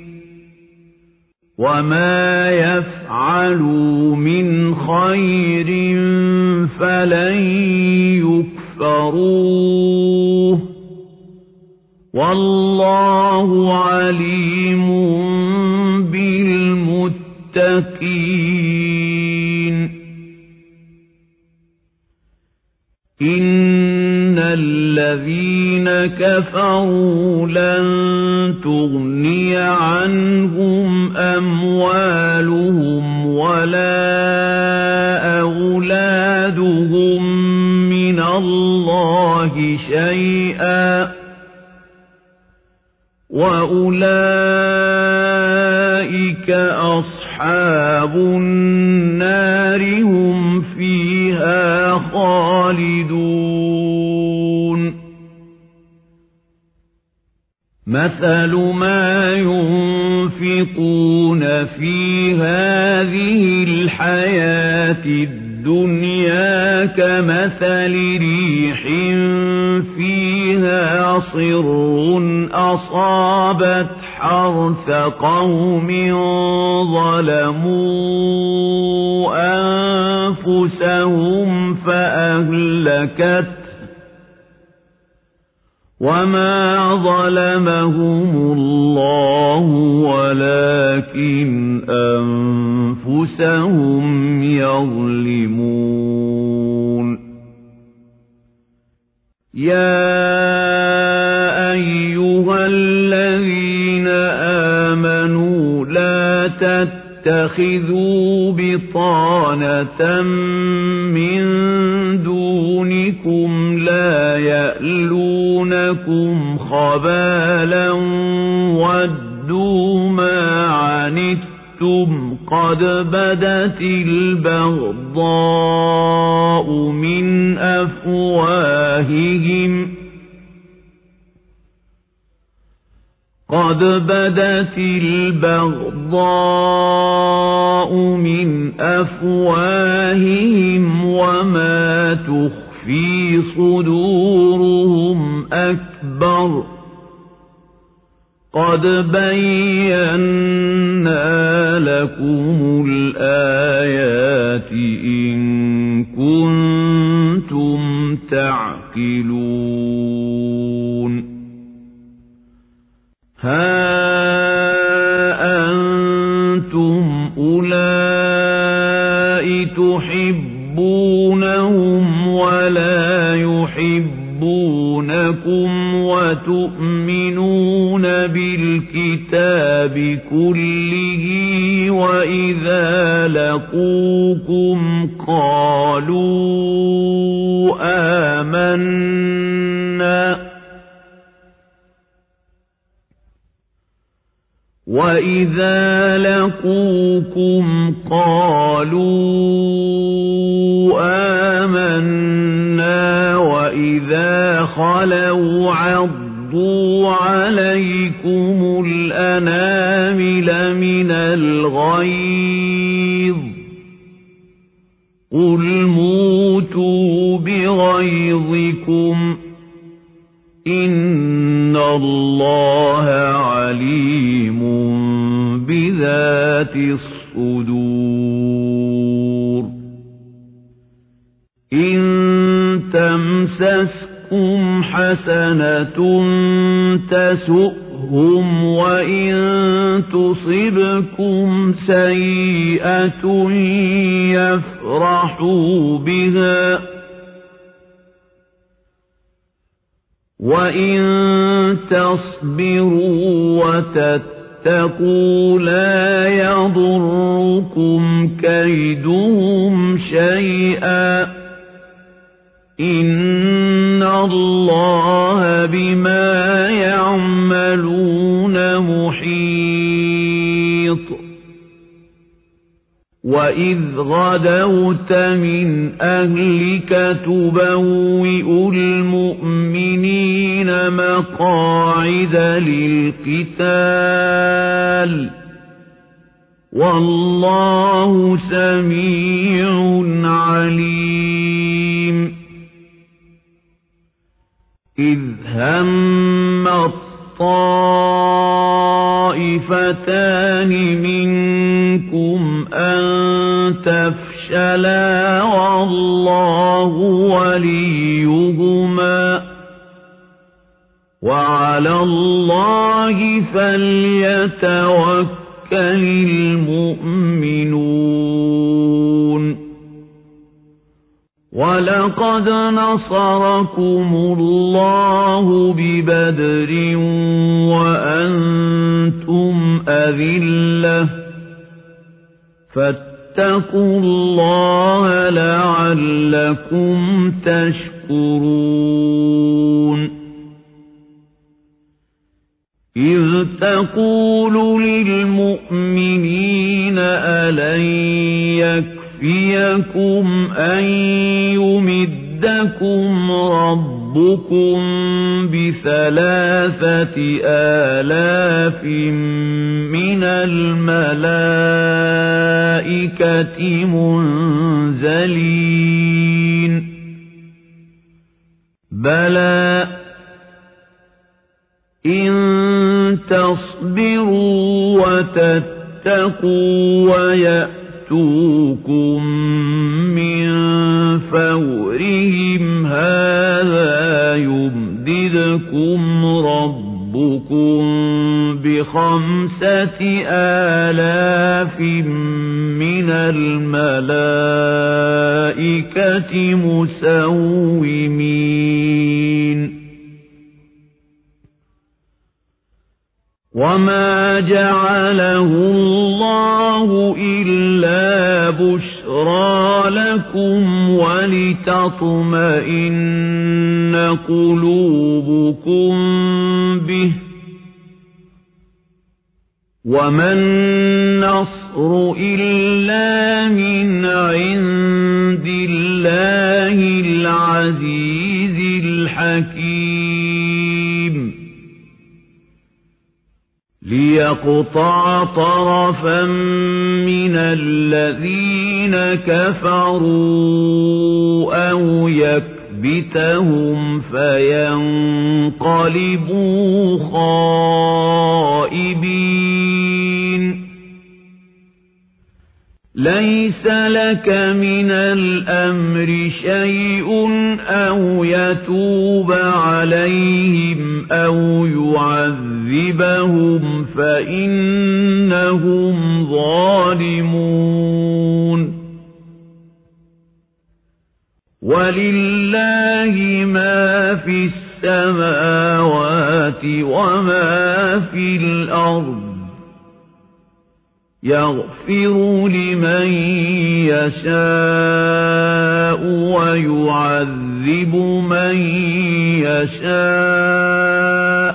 وَمَا يَفْعَلُوا مِنْ خَيْرٍ فَلَن يُكْفَرُوهُ وَاللَّهُ عَلِيمٌ بِالْمُتَّقِينَ إِنَّ الَّذِينَ كَفَرُوا لَن تُغْنِيَ عَنْهُمْ أَمْوَالُهُمْ وَلَا أَوْلَادُهُمْ مِنَ اللَّهِ شَيْئًا وَأُولَئِكَ أَصْحَابُ النَّارِ هُمْ فِيهَا خَالِدُونَ مَثَلُ مَا يُنْفِقُونَ فِي هَذِهِ الْحَيَاةِ الدُّنْيَا كَمَثَلِ رِيحٍ فِيهَا صِرٌّ أَصَابَتْ حَرْثَ قَوْمٍ ظَلَمُوا أَنفُسَهُمْ فَأَهْلَكَتْهُ وَمَا ظَلَمَهُمُ اللَّهُ وَلَكِنْ أَنفُسَهُمْ يَظْلِمُونَ يَا أَيُّهَا الَّذِينَ آمَنُوا لَا تَتَّخِذُوا بِطَانَةً مِّن دُونِكُمْ لَا يَأْلُونَكُمْ يأتونكم خبالا ودوا ما عنتم قد بدت البغضاء من أفواههم وما تخفي صدورهم أكبر قد بينا لكم الآيات إن كنتم تعقلون ها أنتم أولئك تحبونهم ولا يحبونكم وتؤمنون بالكتاب كله وإذا لقوكم قالوا آمنا وإذا خلوا عضوا عليكم الأنامل من الغيظ قل موتوا بغيظكم إن الله عليم بذات الصدور إن تمسسكم حسنة تسؤهم وإن تصبكم سيئة يفرحوا بها وإن تصبروا وتتقوا لا يضركم كيدهم شيئا إن الله بما يعملون محيط وإذ غدوت من أهلك تبوئ المؤمنين مقاعد للقتال والله سميع عليم إذ هم الطائفتان منكم أن تفشلا والله وليهما وعلى الله فليتوكل المؤمنون ولقد نصركم الله ببدر وأنتم أذلة فاتقوا الله لعلكم تشكرون إذ تقول للمؤمنين ألن يكفيكم أن يمدكم ربكم ب3,000 من الملائكة منزلين بلى إن تصبروا وتتقوا ويأتوكم من فورهم هذا يمددكم ربكم ب5,000 من الملائكة مسومين وما جعله الله إلا بشرى لكم ولتطمئن قلوبكم يَأْمُرُكُم بِهِ وَمَا النَّصْرُ إِلَّا مِنْ عِندِ اللَّهِ الْعَزِيزِ الْحَكِيمِ لِيَقْطَعَ طَرَفًا مِنَ الَّذِينَ كَفَرُوا أَوْ يَكْبِتَهُمْ فَيَنقَلِبُوا خَائِبِينَ لَيْسَ لَكَ مِنَ الْأَمْرِ شَيْءٌ أَوْ يَتُوبَ عَلَيْهِمْ أَوْ يُعَذِّبَهُمْ فَإِنَّهُمْ ظَالِمُونَ وَلِلَّهِ مَا فِي السَّمَاوَاتِ وَمَا فِي الْأَرْضِ يَغْفِرُ لِمَن يَشَاءُ وَيُعَذِّبُ مَن يَشَاءُ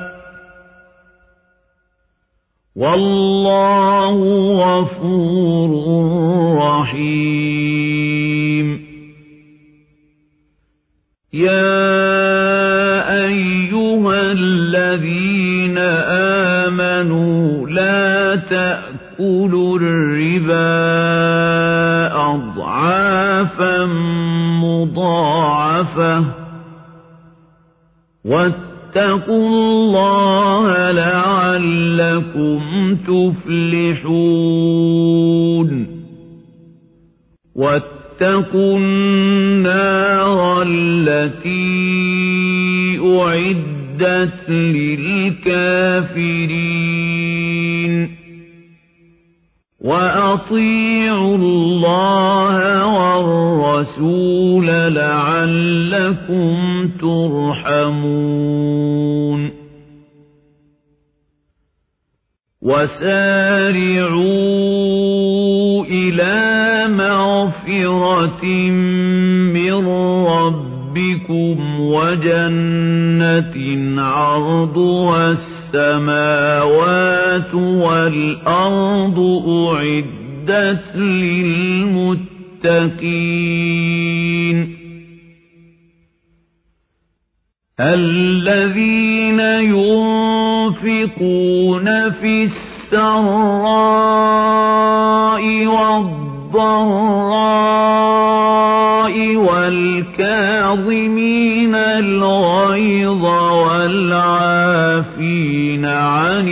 وَاللَّهُ غَفُورٌ رَّحِيمٌ يَا أَيُّهَا الَّذِينَ آمَنُوا لَا تَأْكُلُوا الرِّبَا أَضْعَافًا مُضَاعَفَةً وَاتَّقُوا اللَّهَ لَعَلَّكُمْ تُفْلِحُونَ وَاتَّقُوا النَّارَ الَّتِي أُعِدَّتْ لِلْكَافِرِينَ وَأَطِيعُوا اللَّهَ وَالرَّسُولَ لَعَلَّكُمْ تُرْحَمُونَ وَسَارِعُوا إِلَى مَغْفِرَةٍ مِّن رَّبِّكُمْ وَجَنَّةٍ عَرْضُهَا السَّمَاوَاتُ وَالْأَرْضُ أُعِدَّتْ لِلْمُتَّقِينَ الَّذِينَ يُنفِقُونَ فِي السَّرَّاءِ وَالضَّرَّاءِ وَالْكَاظِمِينَ الْغَيْظَ وَالْعَافِينَ عَنِ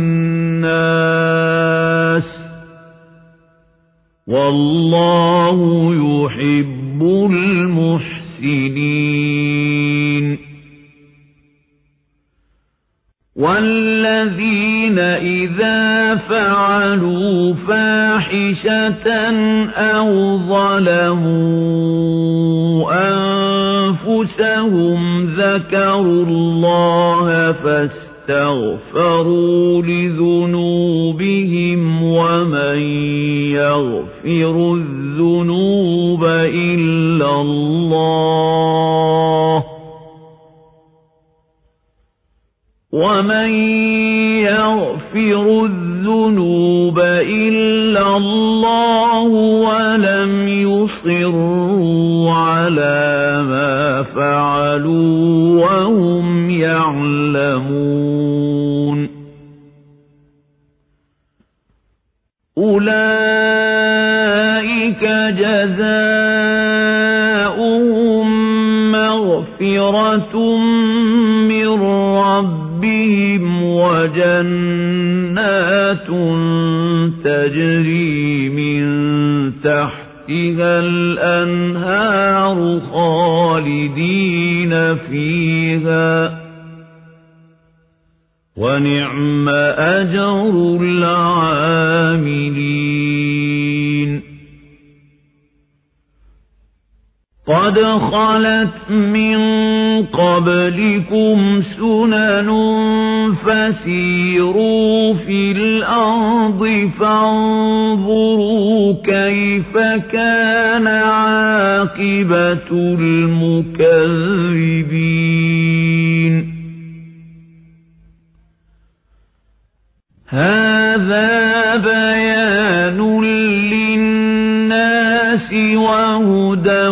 النَّاسِ وَاللَّهُ يُحِبُّ الْمُحْسِنِينَ وَالَّذِينَ إِذَا فَعَلُوا فَاحِشَةً أَوْ ظَلَمُوا أَنفُسَهُمْ ذَكَرُوا اللَّهَ فَاسْتَغْفَرُوا لِذُنُوبِهِمْ وَمَن يَغْفِرُ الذُّنُوبَ إِلَّا اللَّهُ وَمَن يَغْفِرُ الذُّنُوبَ إِلَّا اللَّهُ وَلَمْ يُصِرُّوا عَلَى مَا فَعَلُوا وَهُمْ يَعْلَمُونَ أُولَئِكَ جَزَاؤُهُم مَّغْفِرَةٌ مِّن رَّبِّهِمْ وَجَنَّاتٌ تَجْرِي مِن تَحْتِهَا الْأَنْهَارُ خَالِدِينَ فِيهَا وَنِعْمَ أَجْرُ الْعَامِلِينَ قَدْ خَلَتْ مِن قَبْلِكُمْ سُنَنٌ فَسِيرُوا فِي الْأَرْضِ فَانظُرُوا كَيْفَ كَانَ عَاقِبَةُ الْمُكَذِّبِينَ هذا بيان للناس وهدى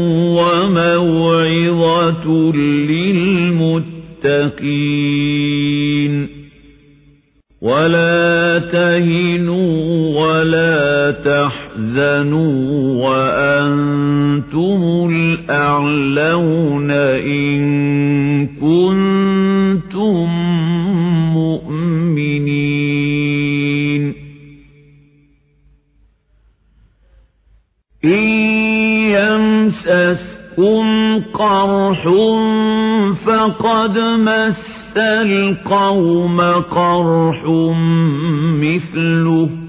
وموعظة للمتقين ولا تهنوا ولا تحزنوا وأنتم الأعلون إن كنتم مؤمنين إن يمسسكم قرح فقد مس القوم قرح مثله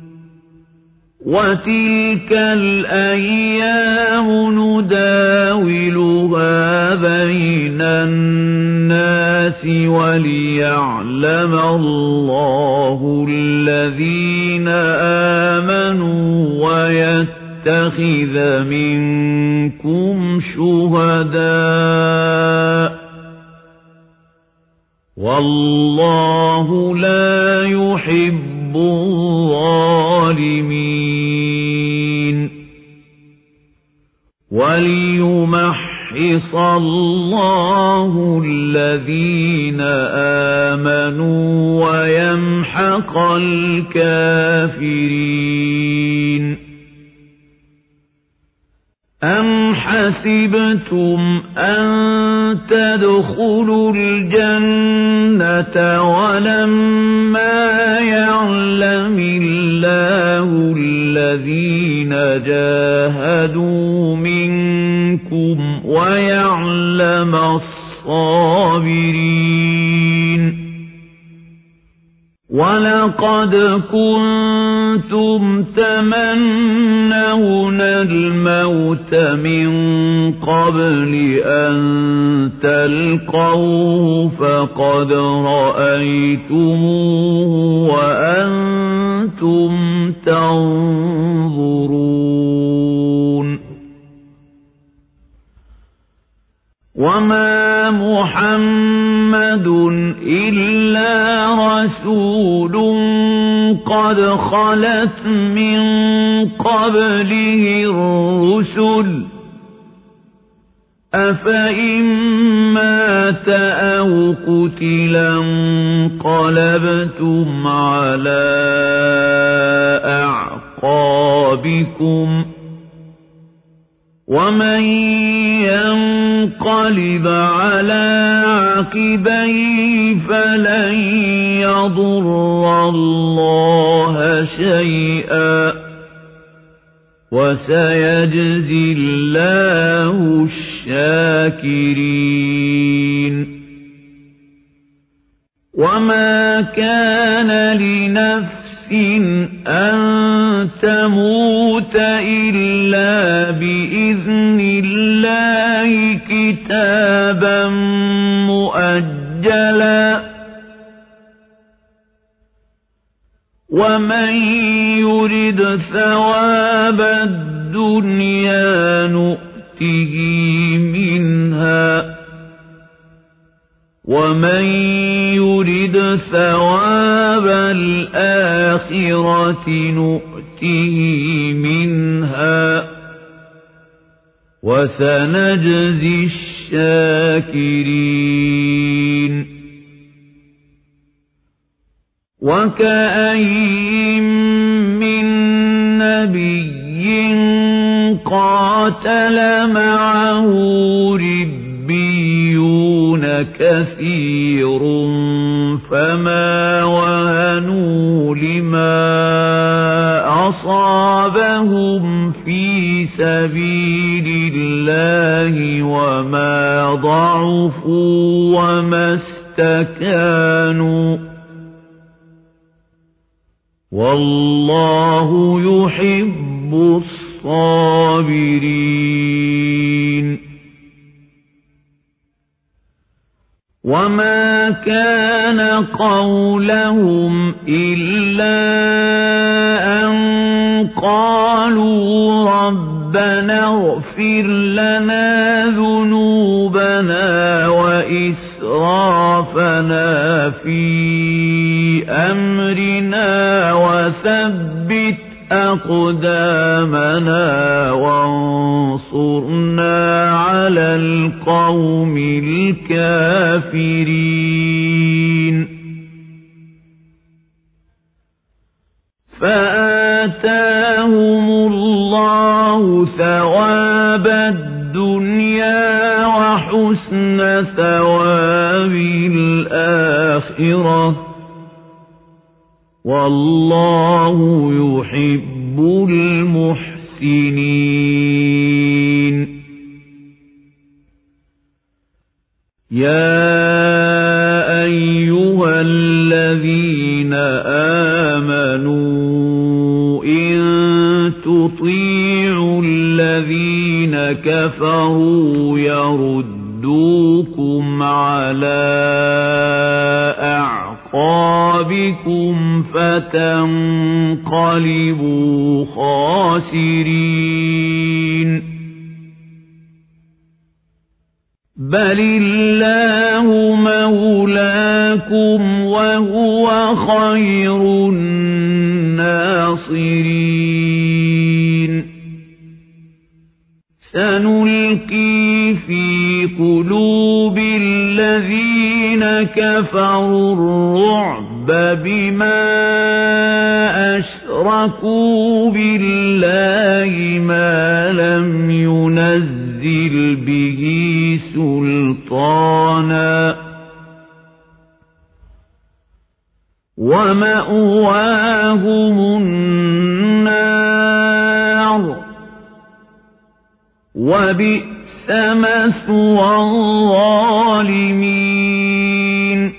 وتلك الأيام نداولها بين الناس وليعلم الله الذين آمنوا ويتخذ منكم شهداء والله لا يحب الظالمين وليمحص الله الذين آمنوا ويمحق الكافرين أم حسبتم أن تدخلوا الجنة ولما يعلم الله الذين جاهدوا منكم ويعلم الصابرين ولقد كنتم تمنون الموت من قبل أن تلقوه فقد رأيتموه وأنتم تنظرون وما محمد إلا رسول قد خلت من قبله الرسل أفإن مات أو قتلا انقلبتم على أعقابكم ومن ينقلب على عقبيه فلن يضر الله شيئا وسيجزي الله الشاكرين وما كان لنفس أن تموت إلا بإذن الله كتابا مؤجلا ومن يرد ثواب الدنيا نؤته منها ومن يرد ثواب الآخرة نؤته منها وسنجزي الشاكرين وكأين من نبي قاتل معه ربيون كثير فما وهنوا لما أصابهم في سبيل الله وما ضعفوا وما استكانوا والله يحب الصابرين وما كان قولهم إلا أن قالوا ربنا اغفر لنا ذنوبنا وإسرافنا وإسرافنا في أمرنا وثبت أقدامنا وانصرنا على القوم الكافرين فآتاهم الله ثواب الدنيا وحسن ثواب الآخرة والله يحب المحسنين يا أيها الذين آمنوا إن تطيعوا الذين كفروا يردوكم على أعقابكم فتنقلبوا خاسرين بل الله مولاكم وهو خير الناصرين سنلقي في قلوب الذين كفروا الرعب بما أشركوا بالله ما لم ينزل به سلطانا ومأواهم النار وبئس مثوى الظالمين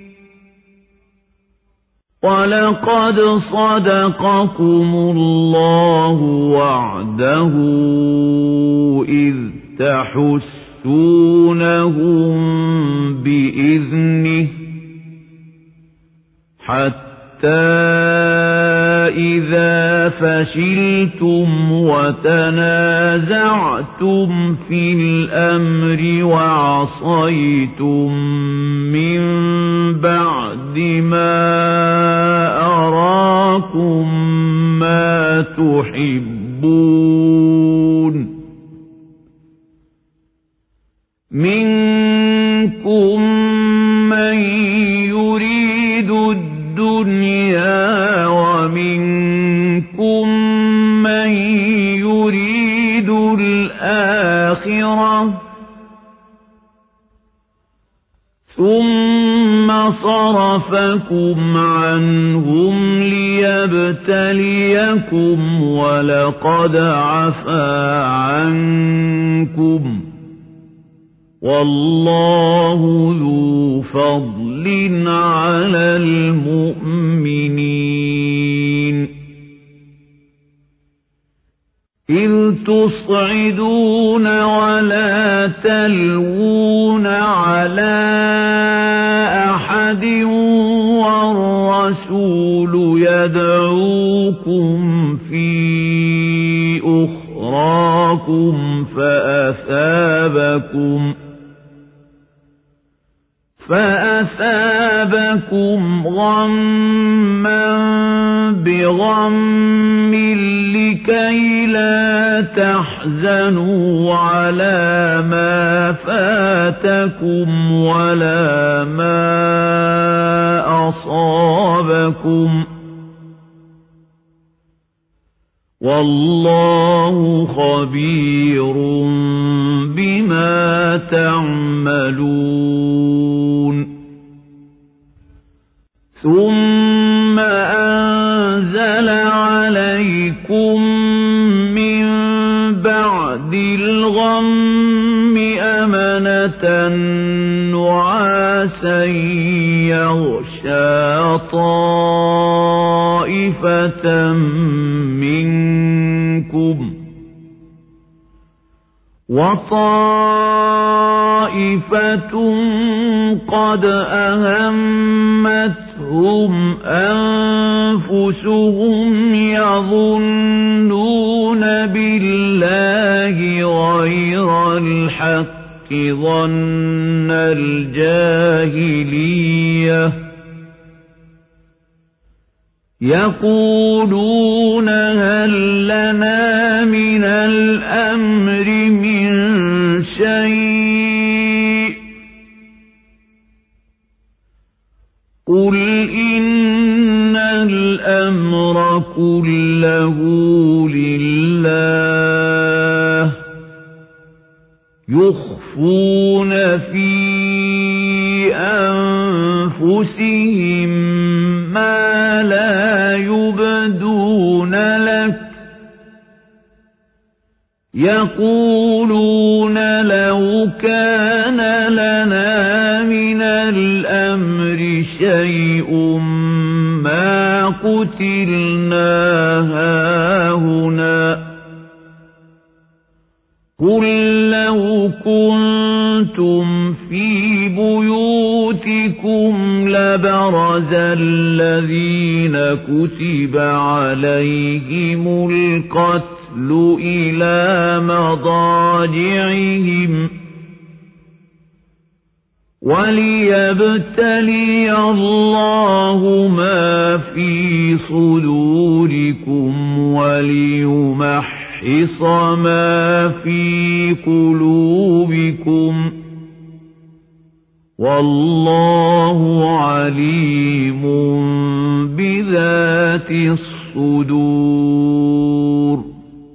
ولقد صدقكم الله وعده إذ تحسونهم بإذنه حتى إذا فشلتم وتنازعتم في الأمر وعصيتم من بعد ما أراكم ما تحبون منكم من يريد الدنيا ومنكم من يريد الآخرة ثم صرفكم عنهم ليبتليكم ولقد عفا عنكم والله ذو فضل على المؤمنين إذ تصعدون ولا تلوون على أحد والرسول يدعوكم في أخراكم فأثابكم غما بغم لكي لا تحزنوا على ما فاتكم ولا ما أصابكم والله خبير بما تعملون ثم أنزل عليكم من بعد الغم أمنة نعاسا يغشى طائفة منكم وطائفة قد أهمتهم أنفسهم يظنون بالله غير الحق ظن الجاهلية يقولون هل لنا من الأمر من شيء قل إن الأمر كله لله يخفون في أنفسهم ما لا يبدون لك يقولون لو كان لنا من الأمر شيء ما قتلنا هاهنا قل لو كنتم في بيوتكم لبرز الذين كتب عليهم القتل إلى مضاجعهم وليبتلي الله ما في صدوركم وليمحص ما في قلوبكم والله عليم بذات الصدور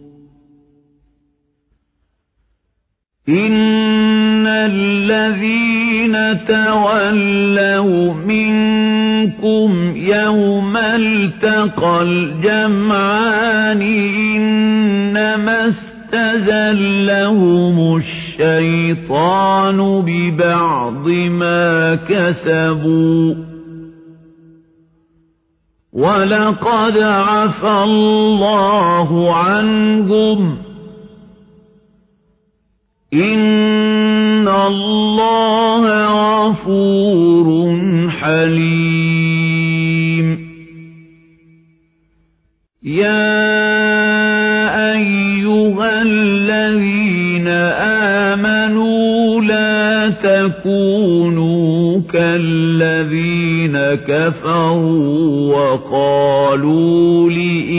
إن الذين تولوا منكم يوم التقى الجمعان إنما استزلهم الشيطان ببعض ما كسبوا ولقد عفى الله عنهم إن الله غفور حليم يا أيها الذين آمنوا لا تكونوا كالذين كفروا وقالوا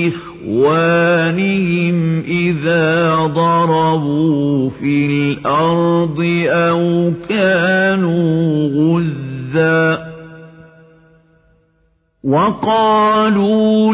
لإخوانهم إذا ضربوا في الأرض أو كانوا غزا وقالوا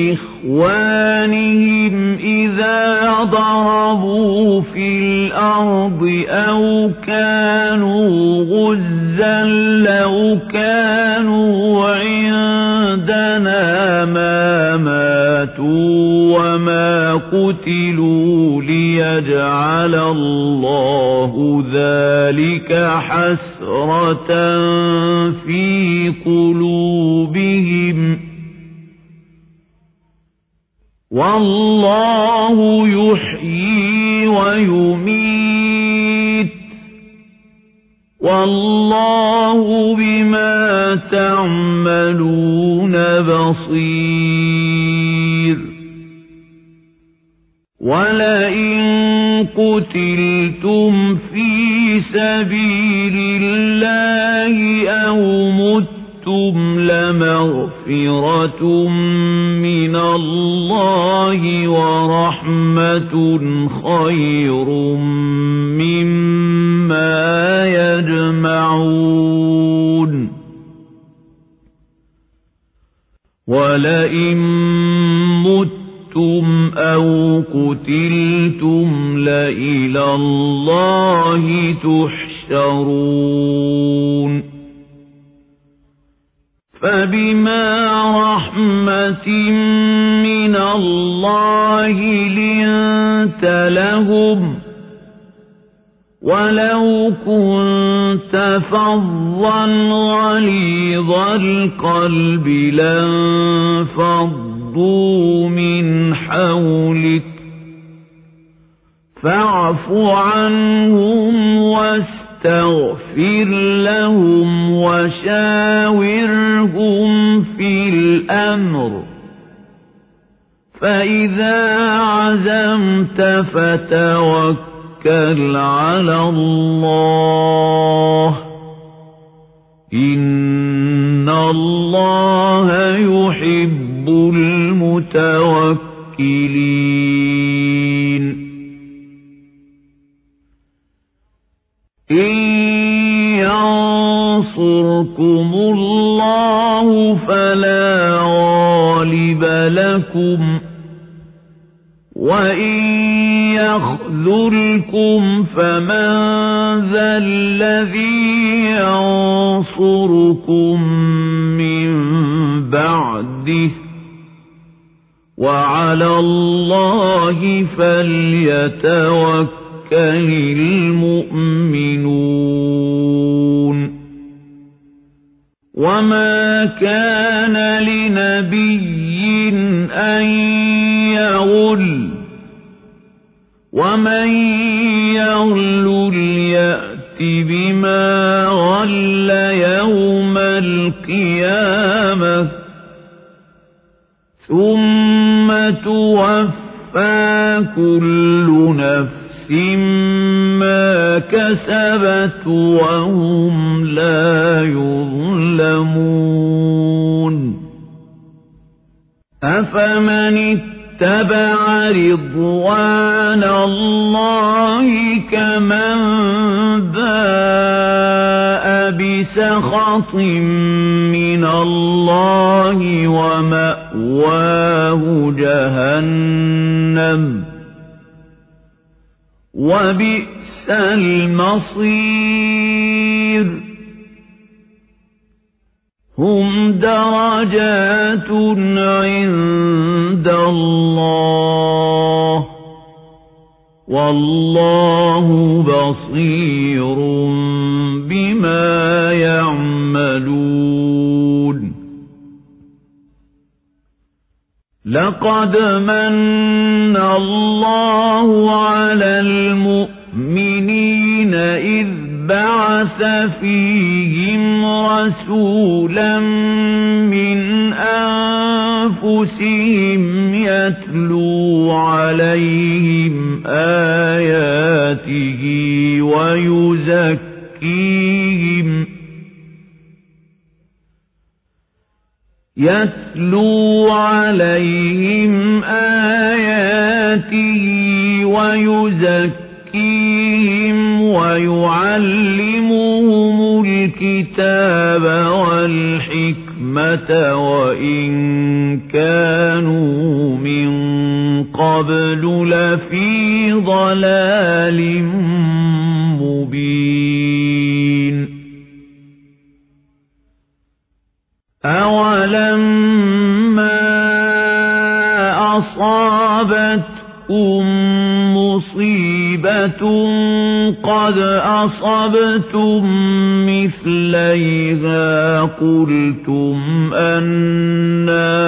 لإخوانهم إذا ضربوا في الأرض أو كانوا غزا لو كانوا عندنا ما ماتوا وما قتلوا ليجعل الله ذلك حسرة في قلوبهم والله يحيي ويميت والله بما تعملون بصير ولئن قتلتم في سبيل الله أو متم لمغفرة من الله ورحمة خير مما يجمعون ولئن متم أو قتلتم لإلى الله تحشرون فبما رحمة من الله لنت لهم ولو كنت فظا غليظ القلب لانفضوا من حولك فاعف عنهم واستغفر لهم وشاورهم في الأمر فإذا عزمت فتوكل توكل على الله إن الله يحب المتوكلين إن ينصركم الله فلا غالب لكم وإن يخذلكم فمن ذا الذي ينصركم من بعده وعلى الله فليتوكل المؤمنون وما كان لنبي أن يغل ومن يغل يأت بما غل يوم القيامة ثم توفى كل نفس ما كسبت وهم لا يظلمون أفمن اتبع رضوان الله كمن باء بسخط من الله ومأواه جهنم وبئس المصير هم درجات عند الله والله بصير بما يعملون لقد من الله على المؤمنين إذ بعث فيهم رسولا من أنفسهم يتلو عليهم آياته ويزكيهم ويعلمهم الكتاب والحكمة وإن كانوا من قبل لفي ضلال مبين أولما أصابتكم مصيبة قد أصبتم مثليها قلتم أنى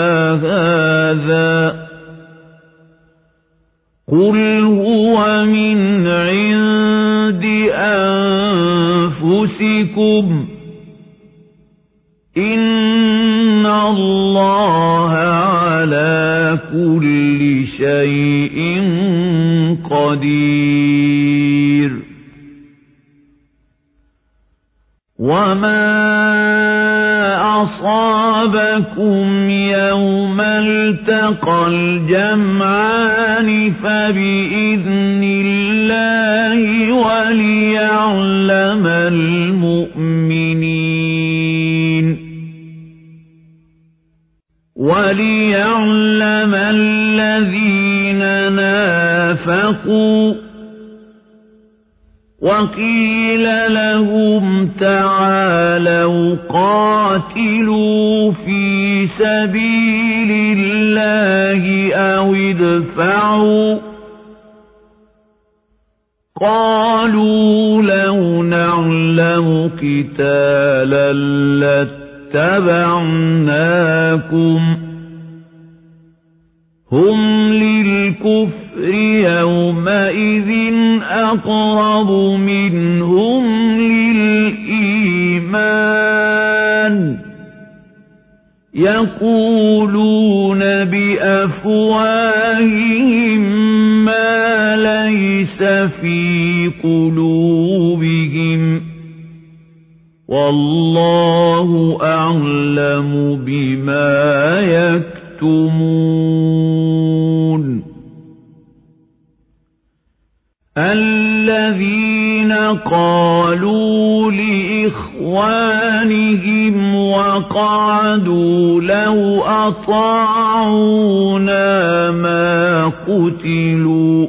هذا قل هو من عند أنفسكم إن الله على كل شيء قدير وما أصابكم يوم التقى الجمعان فبإذن الله وليعلم الذين نافقوا وقيل لهم تعالوا قاتلوا في سبيل الله أو ادفعوا قالوا لو نعلم قتالا لاتبعناكم هم للكفر يومئذ أقرب منهم للإيمان يقولون بأفواههم ما ليس في قلوبهم والله أعلم بما يكتمون الذين قالوا لإخوانهم وقعدوا لو أطاعونا ما قتلوا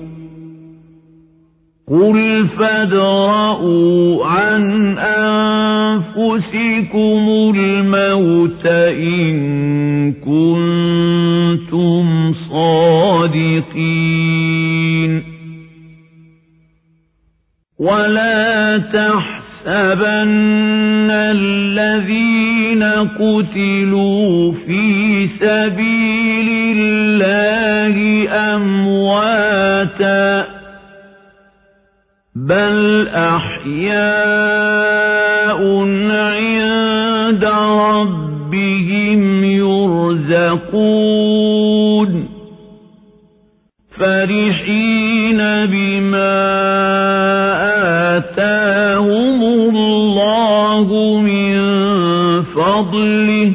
قل فادرءوا عن أنفسكم الموت إن كنتم صادقين ولا تحسبن الذين قتلوا في سبيل الله أمواتا بل أحياء عند ربهم يرزقون فرحين بما آتاهم الله من فضله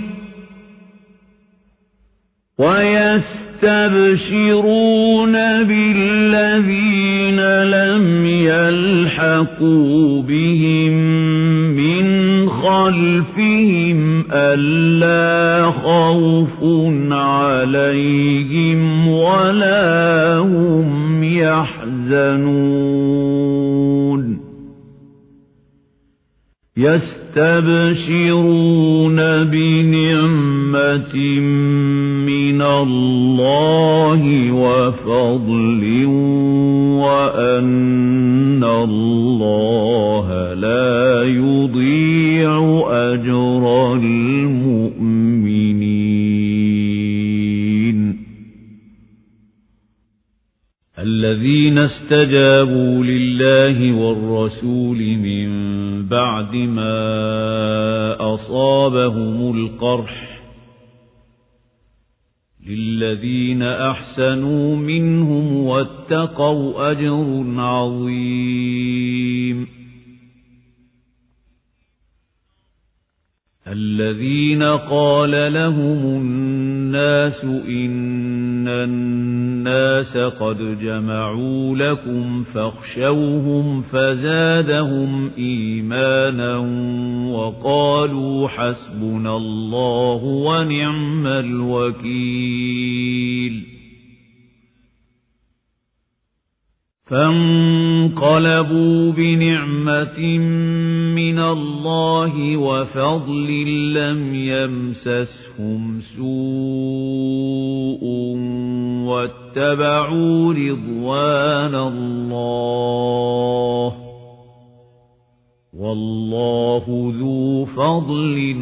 ويستبشرون بالذين لم يلحقوا بهم من خلفهم ألا خوف عليهم ولا هم يحزنون يستبشرون بنعمة من الله وفضل وأن الله لا يضيع أجر المؤمنين الذين استجابوا لله والرسول من بعد ما أصابهم القرح للذين أحسنوا منهم واتقوا أجر عظيم الذين قال لهم الناس إن الناس قد جمعوا لكم فاخشوهم فزادهم إيمانا وقالوا حسبنا الله ونعم الوكيل فانقلبوا بنعمة من الله وفضل لم يمسسهم سوء واتبعوا رضوان الله والله ذو فضل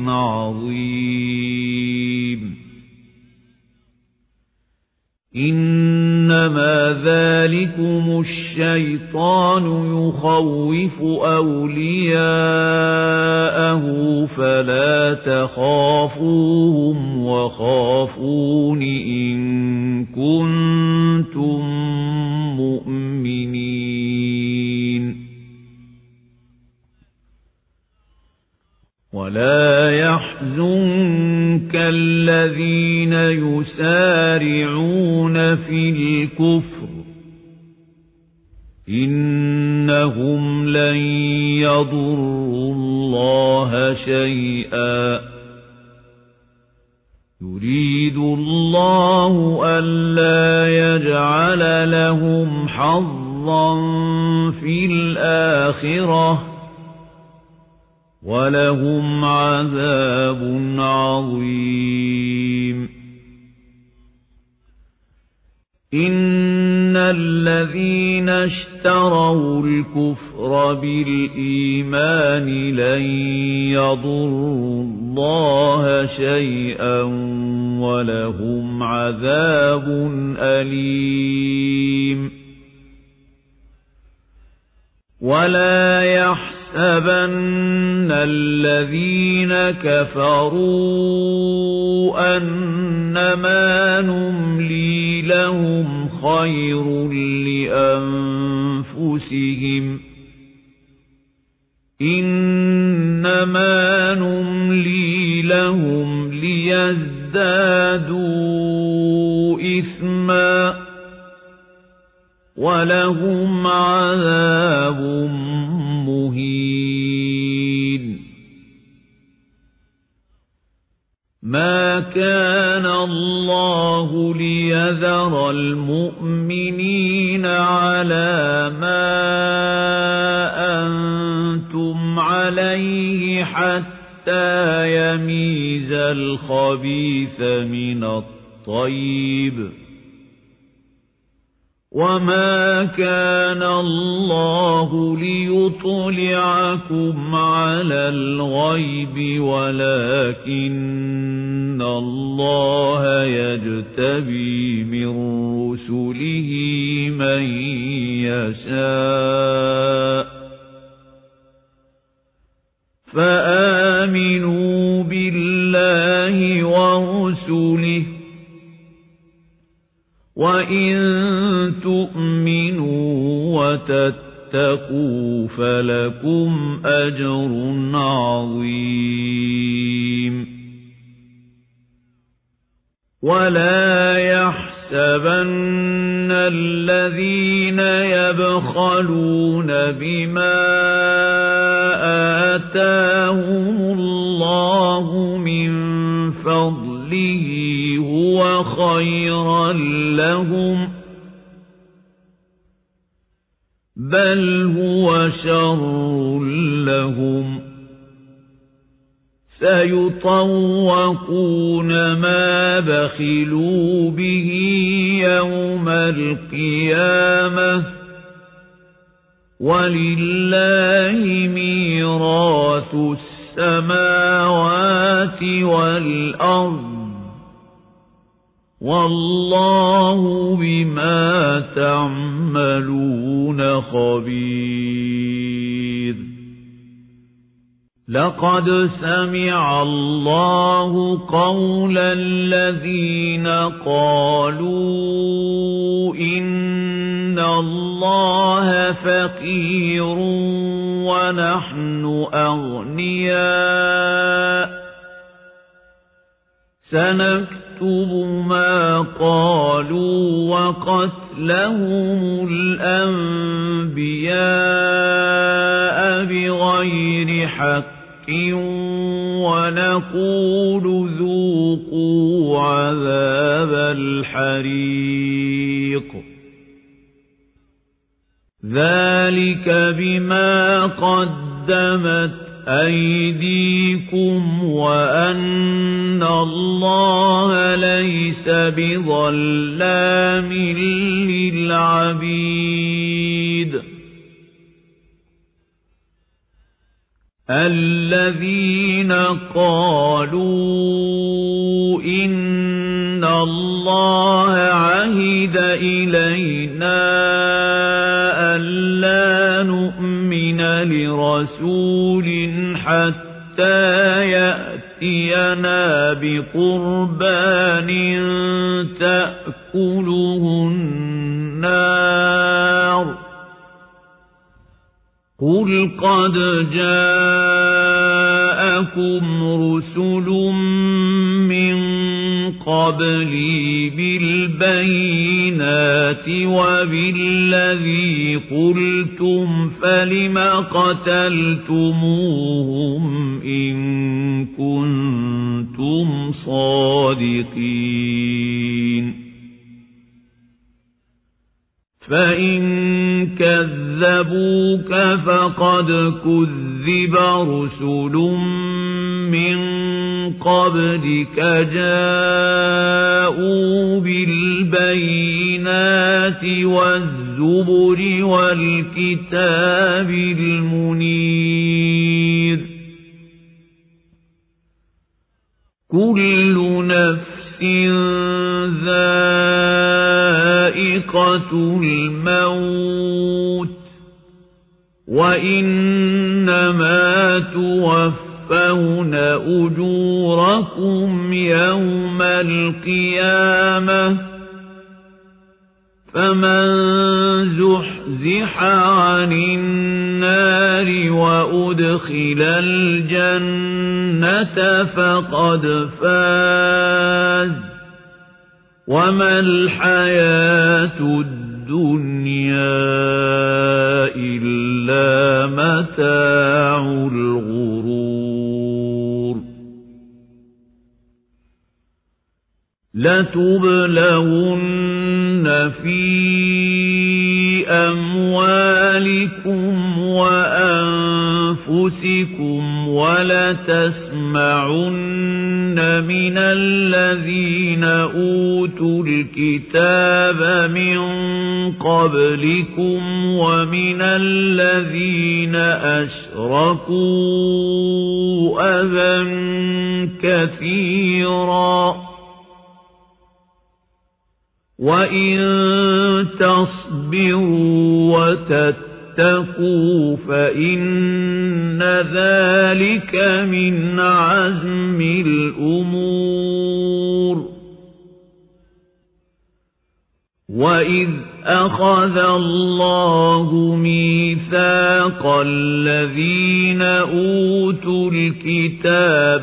عظيم إنما ذلكم الشيطان يخوف أولياءه فلا تخافوهم وخافون إن كنتم مؤمنين ولا يحزنك الذين يسارعون في الكفر إنهم لن يضروا الله شيئا يريد الله ألا يجعل لهم حظا في الآخرة ولهم عذاب عظيم إن الذين اشتروا الكفر بالإيمان لن يضروا الله شيئا ولهم عذاب أليم ولا يحسن الذين كفروا أنما نملي لهم خير لأنفسهم إنما نملي لهم ليزدادوا إثما ولهم عذاب مهين. ما كان الله ليذر المؤمنين على ما أنتم عليه حتى يميز الخبيث من الطيب وما كان الله ليطلعكم على الغيب ولكن الله يجتبي من رسله من يشاء فآمنوا بالله ورسله وإن تؤمنوا وتتقوا فلكم أجر عظيم. ولا يحسبن الذين يبخلون بما آتاهم الله من فضله هو خيرا لهم بل هو شر لهم سيطوقون ما بخلوا به يوم القيامة ولله ميراث السماوات والأرض والله بما تعملون خبير. لقد سمع الله قول الذين قالوا إن الله فقير ونحن أغنياء سنكتب ما قالوا وقتلهم الأنبياء بغير حق ونقول ذوقوا عذاب الحريق ذلك بما قدمت أيديكم وأن الله ليس بظلام للعبيد. الذين قالوا إن الله عهد إلينا ألا نؤمن لرسول حتى يأتينا بقربان تأكله النار قل قد جاءكم رسل من قبلي بالبينات وبالذي قلتم فلم قتلتموهم إن كنتم صادقين فإن كذبوك فقد كذب رسل من قبلك جاءوا بالبينات والزبر والكتاب المنير كل نفس ذائقة الموت وإنما إنما توفون أجوركم يوم القيامة فمن زحزح عن النار وأدخل الجنة فقد فاز وما الحياة الدنيا إلا متاع الغرور لتبلون في أموالكم وأنفسكم ولتسمعن من الذين أوتوا الكتاب من قبلكم ومن الذين أشركوا أذى كثيرا وإن تصبروا وتتقوا فإن ذلك من عزم الأمور وإذ أخذ الله ميثاق الذين أوتوا الكتاب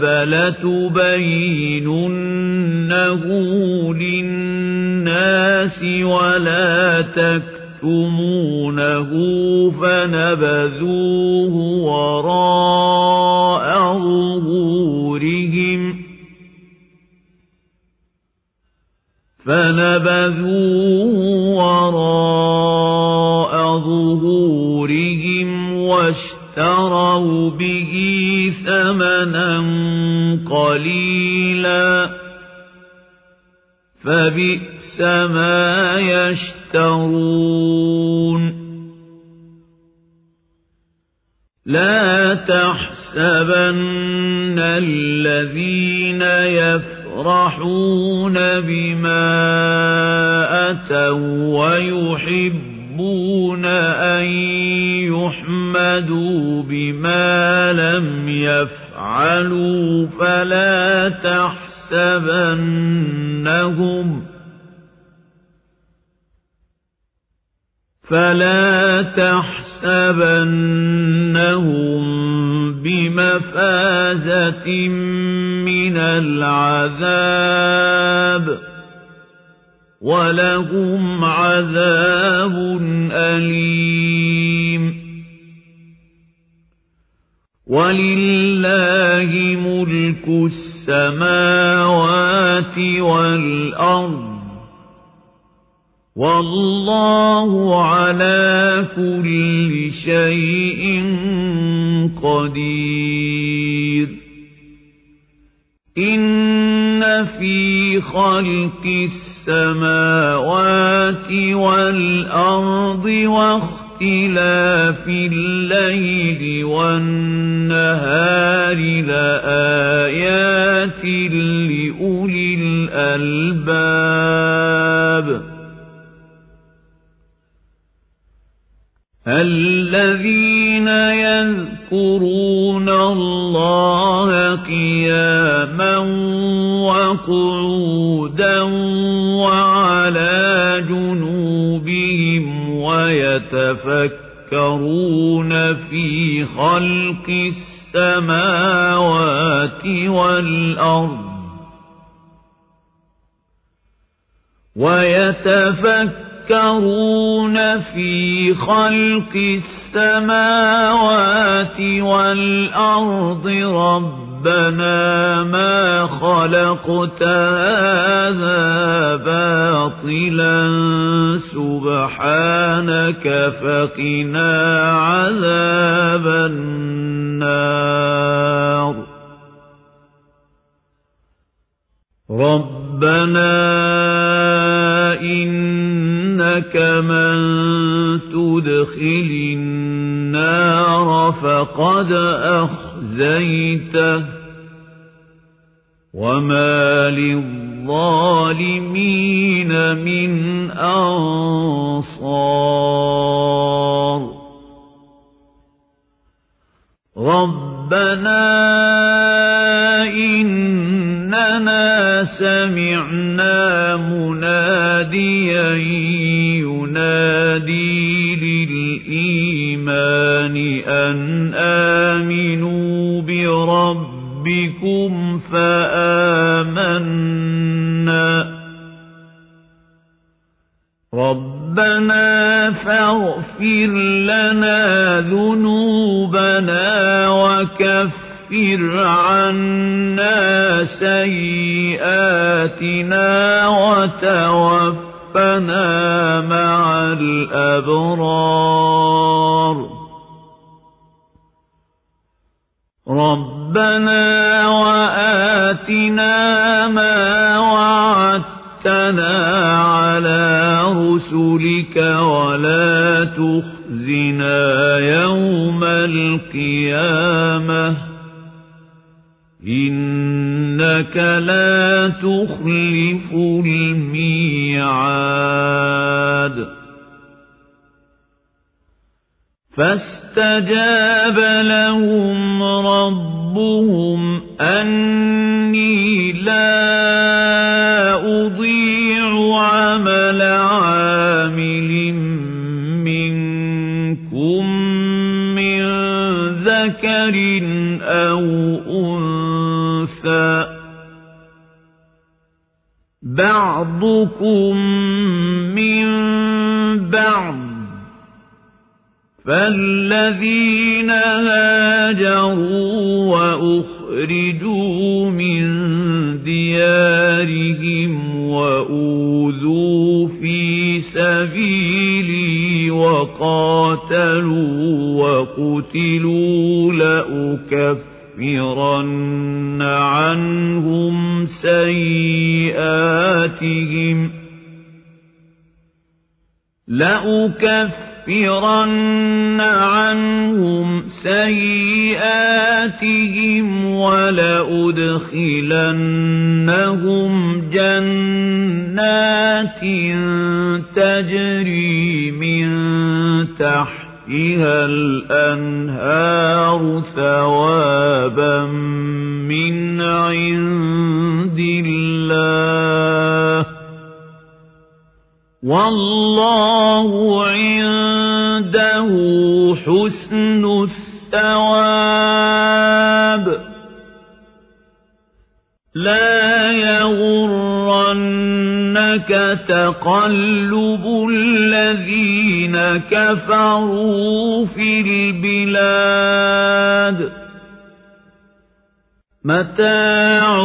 لتبيننه للناس ولا تكتمونه فنبذوه وراء ظهورهم واشتروا به ثمنا قليلا فبئس ما يشترون لا تحسبن الذين يفرحون بما أتوا ويحبون أن يحمدوا بما لم يفعلوا فلا تحسبنهم بمفازة من العذاب ولهم عذاب أليم ولله ملك السماوات والأرض والله على كل شيء قدير إن في خلق السماوات والأرض واختلاف الليل والنهار لآيات لأولي الألباب الذين يذكرون الله قياما وقعودا وعلى جنوبهم ويتفكرون في خلق السماوات والأرض ربنا ما خلقت هذا باطلا سبحانك فقنا عذاب النار ربنا إنك من تدخل النار فقد أخزيته وما للظالمين من أنصار رَبَّنَا إِنَّنَا سَمِعْنَا مُنَادِيًا يُنَادِي لِلْإِيمَانِ أَنْ آمِنُوا بِرَبِّكُمْ فَآمَنَّا رَبَّنَا فاغفر لنا ذنوبنا وكفر عنا سيئاتنا وتوفنا مع الأبرار ربنا وآتنا ما وعدتنا على رسلك ولا تخزنا يوم القيامة إنك لا تخلف الميعاد فاستجاب لهم ربهم أني لا أضيع عمل عامل منكم من ذكر أو أنثى بعضكم من بعض فالذين هاجروا وأخرجوا من ديارهم وأوذوا في سبيلي وقاتلوا وقتلوا لأكفرن عنهم سيئاتهم ولأدخلنهم جنات تجري من تحتها الأنهار ثوابا من عند الله والله عنده حسن الثواب لا يغرنك تقلب الذين كفروا في البلاد متاع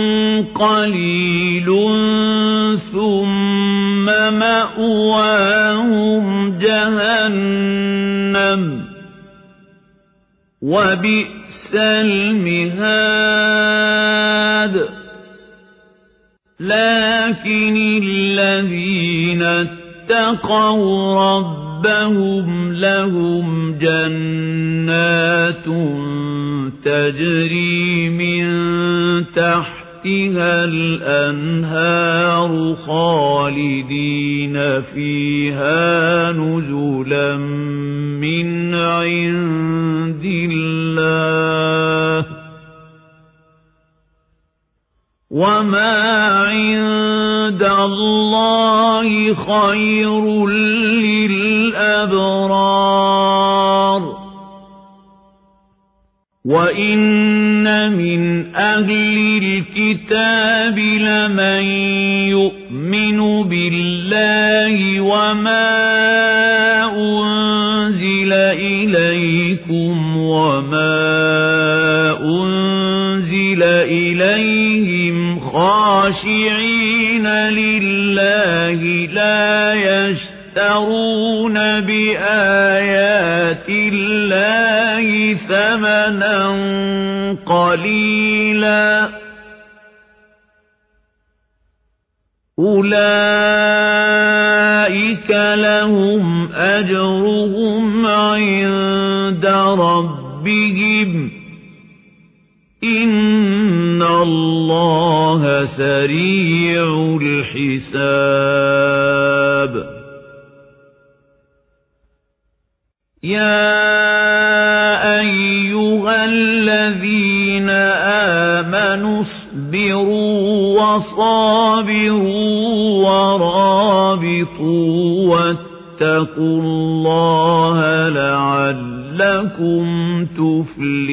قليل ثم مأواهم جهنم وبئس المهاد لكن الذين اتقوا ربهم لهم جنات تجري من تحتها الأنهار خالدين فيها نزلا من عند الله وما عند الله خير للأبرار وإن من أهل الكتاب لمن يؤمن بالله وما أنزل إليكم وما أنزل إليهم خاشعين لله لا يشترون بآيات الله ثمنا قليلا أولئك لهم أجرهم عند ربهم إن الله سريع الحساب يا أيها اصبروا وصابروا ورابطوا واتقوا الله لعلكم تفلحون.